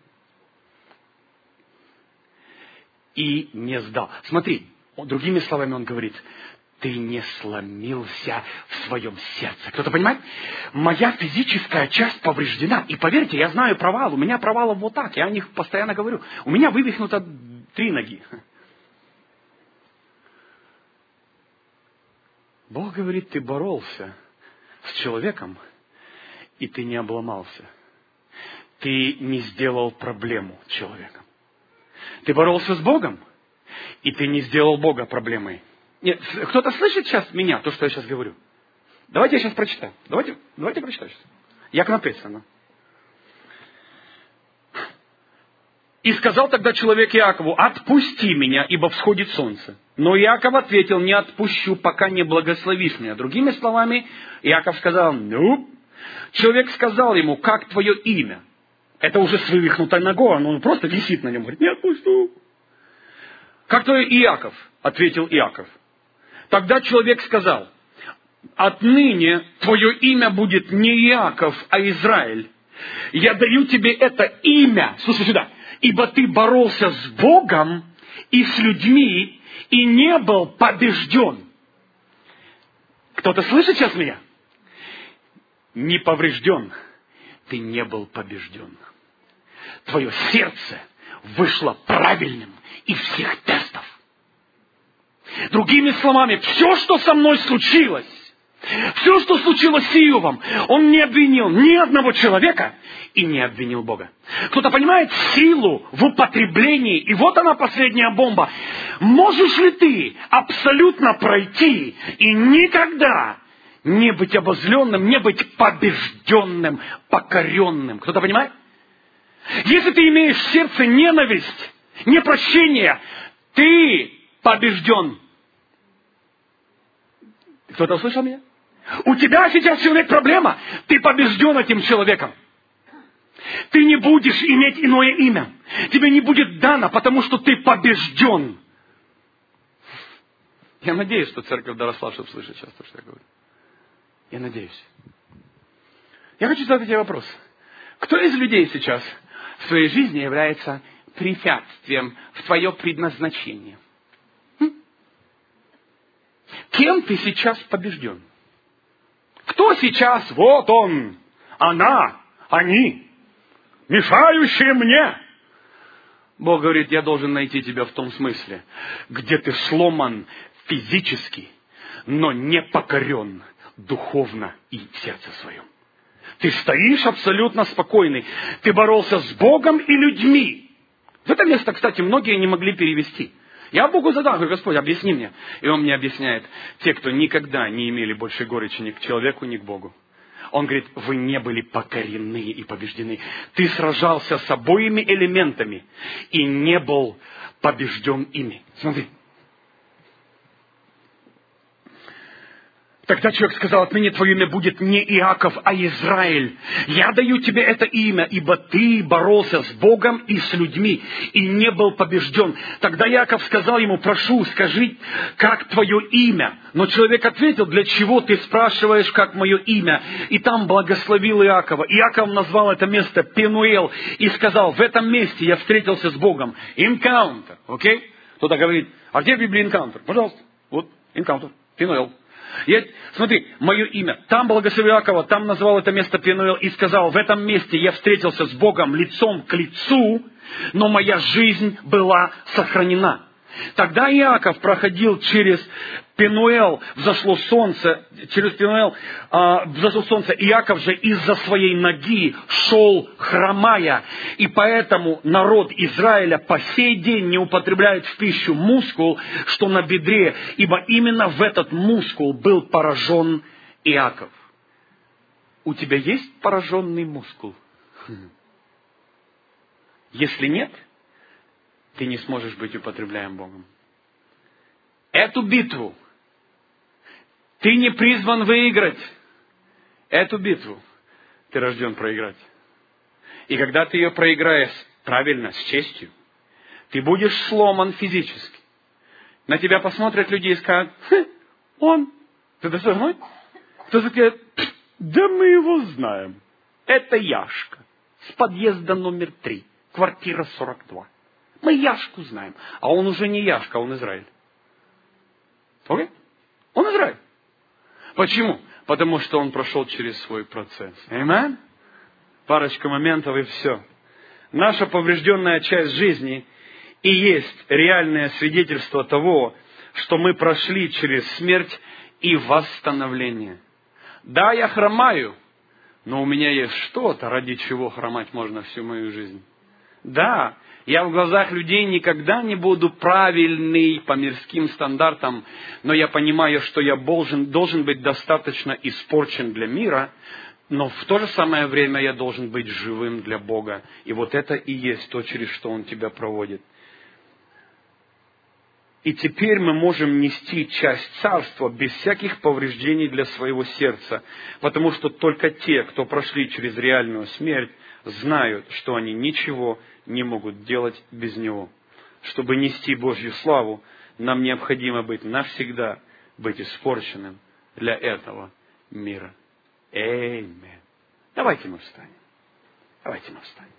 И не сдал. Смотри, другими словами он говорит, ты не сломился в своем сердце. Кто-то понимает? Моя физическая часть повреждена. И поверьте, я знаю провал. У меня провалов вот так. Я о них постоянно говорю. У меня вывихнуто три ноги. Бог говорит, ты боролся с человеком, и ты не обломался. Ты не сделал проблему человеком. Ты боролся с Богом, и ты не сделал Бога проблемой. Нет, кто-то слышит сейчас меня, то, что я сейчас говорю? Давайте я сейчас прочитаю. Давайте, давайте прочитаю сейчас. Як написано. И сказал тогда человек Иакову, отпусти меня, ибо всходит солнце. Но Иаков ответил, не отпущу, пока не благословишь меня. Другими словами, Иаков сказал, ну, человек сказал ему, как твое имя? Это уже с вывихнутой ногой, он просто висит на нем, говорит, не отпущу. Как твое Иаков? Ответил Иаков. Тогда человек сказал, отныне твое имя будет не Иаков, а Израиль. Я даю тебе это имя, слушай сюда, ибо ты боролся с Богом и с людьми, и не был побежден. Кто-то слышит сейчас меня? Не поврежден, ты не был побежден. Твое сердце вышло правильным из всех тестов. Другими словами, все, что со мной случилось, все, что случилось с Иовом, он не обвинил ни одного человека и не обвинил Бога. Кто-то понимает силу в употреблении, и вот она последняя бомба. Можешь ли ты абсолютно пройти и никогда не быть обозленным, не быть побежденным, покоренным? Кто-то понимает? Если ты имеешь в сердце ненависть, непрощение, ты побежден. Кто-то услышал меня? У тебя сейчас, человек, проблема. Ты побежден этим человеком. Ты не будешь иметь иное имя. Тебе не будет дано, потому что ты побежден. Я надеюсь, что церковь доросла, чтобы слышать сейчас то, что я говорю. Я надеюсь. Я хочу задать тебе вопрос. Кто из людей сейчас в своей жизни является препятствием в твое предназначение? М? Кем ты сейчас побежден? Кто сейчас, вот он, она, они, мешающие мне? Бог говорит, я должен найти тебя в том смысле, где ты сломан физически, но не покорен духовно и в сердце своем. Ты стоишь абсолютно спокойный. Ты боролся с Богом и людьми. В это место, кстати, многие не могли перевести. Я Богу задал, говорю, Господь, объясни мне. И Он мне объясняет, те, кто никогда не имели больше горечи ни к человеку, ни к Богу. Он говорит, вы не были покорены и побеждены. Ты сражался с обоими элементами и не был побежден ими. Смотри. Тогда человек сказал, отныне твое имя будет не Иаков, а Израиль. Я даю тебе это имя, ибо ты боролся с Богом и с людьми, и не был побежден. Тогда Иаков сказал ему, прошу, скажи, как твое имя? Но человек ответил, для чего ты спрашиваешь, как мое имя? И там благословил Иакова. Иаков назвал это место Пенуэл и сказал, в этом месте я встретился с Богом. Encounter, окей? Okay? Кто-то говорит, а где в Библии encounter? Пожалуйста, вот encounter, Пенуэл. Я, смотри, мое имя. Там благословил Иакова, там назвал это место Пенуэл и сказал, в этом месте я встретился с Богом лицом к лицу, но моя жизнь была сохранена. Тогда Иаков проходил через Пенуэл, взошло солнце, через Пенуэл а, взошло солнце. Иаков же из-за своей ноги шел хромая, и поэтому народ Израиля по сей день не употребляет в пищу мускул, что на бедре, ибо именно в этот мускул был поражен Иаков. У тебя есть пораженный мускул? Если нет, ты не сможешь быть употребляем Богом. Эту битву ты не призван выиграть. Эту битву ты рожден проиграть. И когда ты ее проиграешь правильно, с честью, ты будешь сломан физически. На тебя посмотрят люди и скажут: хм, он, ты со мной? Кто-то скажет: да мы его знаем. Это Яшка с подъезда номер три, квартира сорок два. Мы Яшку знаем. А он уже не Яшка, он Израиль. Окей? Он Израиль. Почему? Потому что он прошел через свой процесс. Аминь? Парочка моментов и все. Наша поврежденная часть жизни и есть реальное свидетельство того, что мы прошли через смерть и восстановление. Да, я хромаю, но у меня есть что-то, ради чего хромать можно всю мою жизнь. Да, я в глазах людей никогда не буду правильный по мирским стандартам, но я понимаю, что я должен, должен быть достаточно испорчен для мира, но в то же самое время я должен быть живым для Бога. И вот это и есть то, через что Он тебя проводит. И теперь мы можем нести часть царства без всяких повреждений для своего сердца, потому что только те, кто прошли через реальную смерть, знают, что они ничего не могут делать без Него. Чтобы нести Божью славу, нам необходимо быть навсегда, быть испорченным для этого мира. Аминь. Давайте мы встанем. Давайте мы встанем.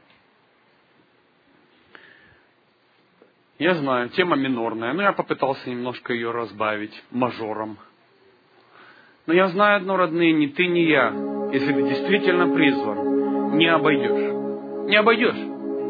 Я знаю, тема минорная, но я попытался немножко ее разбавить мажором. Но я знаю одно, родные, ни ты, ни я, если ты действительно призван, не обойдешь. Не обойдешь.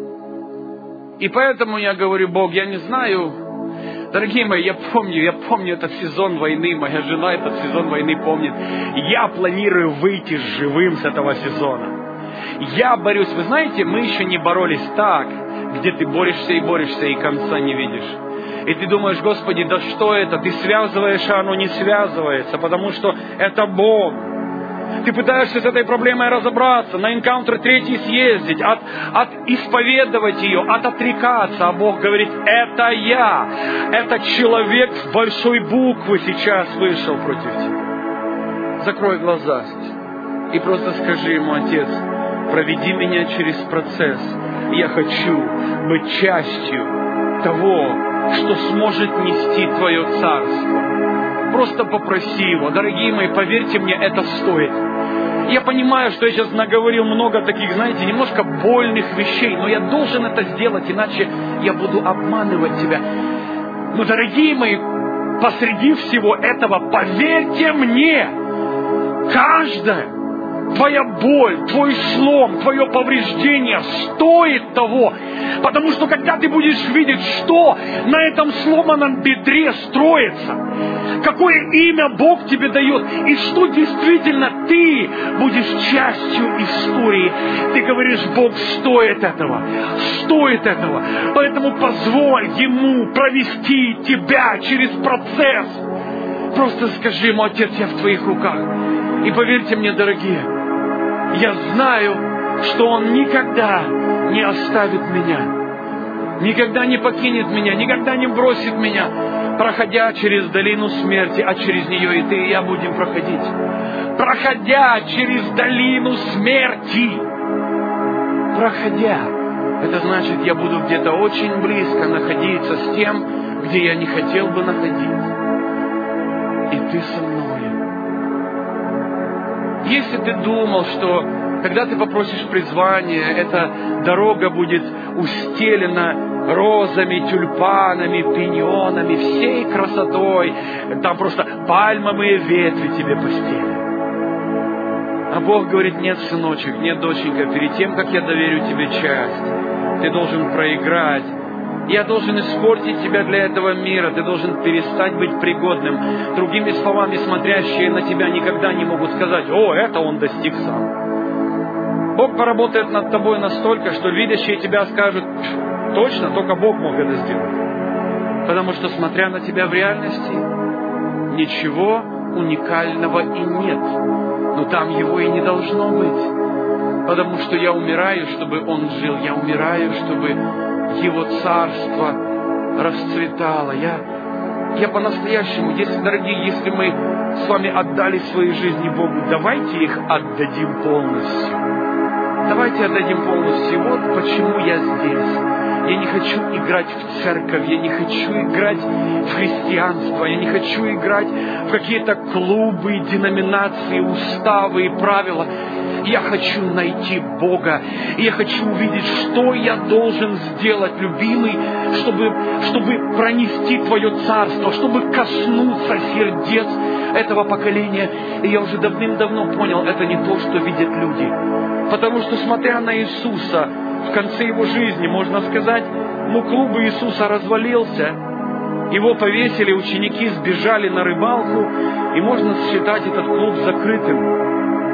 И поэтому я говорю: Бог, я не знаю. Дорогие мои, я помню, я помню этот сезон войны, моя жена этот сезон войны помнит. Я планирую выйти живым с этого сезона. Я борюсь. Вы знаете, мы еще не боролись так, где ты борешься и борешься, и конца не видишь. И ты думаешь: Господи, да что это? Ты связываешь, а оно не связывается, потому что это Бог. Ты пытаешься с этой проблемой разобраться, на энкаунтер третий съездить, от, от исповедовать ее, от отрекаться. А Бог говорит: это я. Это человек с большой буквы сейчас вышел против тебя. Закрой глаза и просто скажи ему: Отец, проведи меня через процесс. Я хочу быть частью того, что сможет нести Твое царство. Просто попроси Его. Дорогие мои, поверьте мне, это стоит. Я понимаю, что я сейчас наговорил много таких, знаете, немножко больных вещей, но я должен это сделать, иначе я буду обманывать тебя. Но, дорогие мои, посреди всего этого, поверьте мне, каждая твоя боль, твой слом, твое повреждение стоит того. Потому что когда ты будешь видеть, что на этом сломанном бедре строится, какое имя Бог тебе дает, и что действительно ты будешь частью истории, ты говоришь: Бог стоит этого, стоит этого. Поэтому позволь Ему провести тебя через процесс. Просто скажи Ему: Отец, я в Твоих руках. И поверьте мне, дорогие, я знаю, что Он никогда не оставит меня, никогда не покинет меня, никогда не бросит меня, проходя через долину смерти, а через нее и ты, и я будем проходить. Проходя через долину смерти, проходя, это значит, я буду где-то очень близко находиться с тем, где я не хотел бы находиться. И ты со мной. Если ты думал, что когда ты попросишь призвания, эта дорога будет устелена розами, тюльпанами, пиньонами, всей красотой, там просто пальмовые ветви тебе постелят. А Бог говорит: нет, сыночек, нет, доченька, перед тем, как я доверю тебе часть, ты должен проиграть. Я должен испортить тебя для этого мира. Ты должен перестать быть пригодным. Другими словами, смотрящие на тебя никогда не могут сказать: о, это он достиг сам. Бог поработает над тобой настолько, что видящие тебя скажут: точно, только Бог мог это сделать. Потому что, смотря на тебя в реальности, ничего уникального и нет. Но там его и не должно быть. Потому что я умираю, чтобы он жил. Я умираю, чтобы Его Царство расцветало. Я, я по-настоящему, если, дорогие, если мы с вами отдали свои жизни Богу, давайте их отдадим полностью. Давайте отдадим полностью. Вот почему я здесь. Я не хочу играть в церковь, я не хочу играть в христианство, я не хочу играть в какие-то клубы, деноминации, уставы и правила. Я хочу найти Бога, и я хочу увидеть, что я должен сделать, любимый, чтобы, чтобы пронести Твое Царство, чтобы коснуться сердец этого поколения. И я уже давным-давно понял, это не то, что видят люди. Потому что, смотря на Иисуса, в конце Его жизни, можно сказать, ну, клуб Иисуса развалился, Его повесили, ученики сбежали на рыбалку, и можно считать этот клуб закрытым.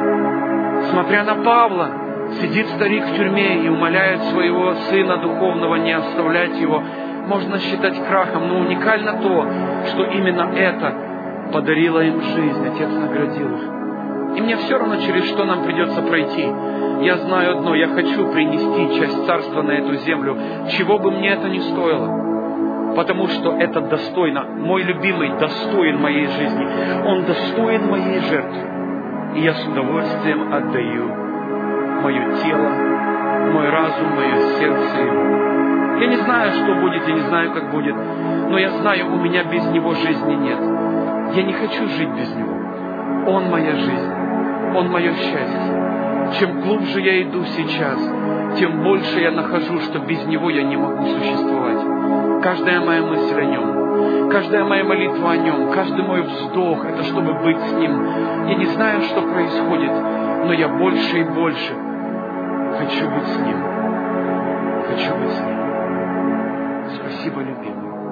Смотря на Павла, сидит старик в тюрьме и умоляет своего сына духовного не оставлять его. Можно считать крахом, но уникально то, что именно это подарило им жизнь. Отец наградил их. И мне все равно, через что нам придется пройти. Я знаю одно, я хочу принести часть Царства на эту землю, чего бы мне это ни стоило. Потому что это достойно. Мой любимый достоин моей жизни. Он достоин моей жертвы. И я с удовольствием отдаю мое тело, мой разум, мое сердце Ему. Я не знаю, что будет, я не знаю, как будет, но я знаю, у меня без Него жизни нет. Я не хочу жить без Него. Он моя жизнь, Он мое счастье. Чем глубже я иду сейчас, тем больше я нахожу, что без Него я не могу существовать. Каждая моя мысль о Нем, каждая моя молитва о Нем, каждый мой вздох — это чтобы быть с Ним. Я не знаю, что происходит, но я больше и больше хочу быть с Ним. Хочу быть с Ним. Спасибо, любимый.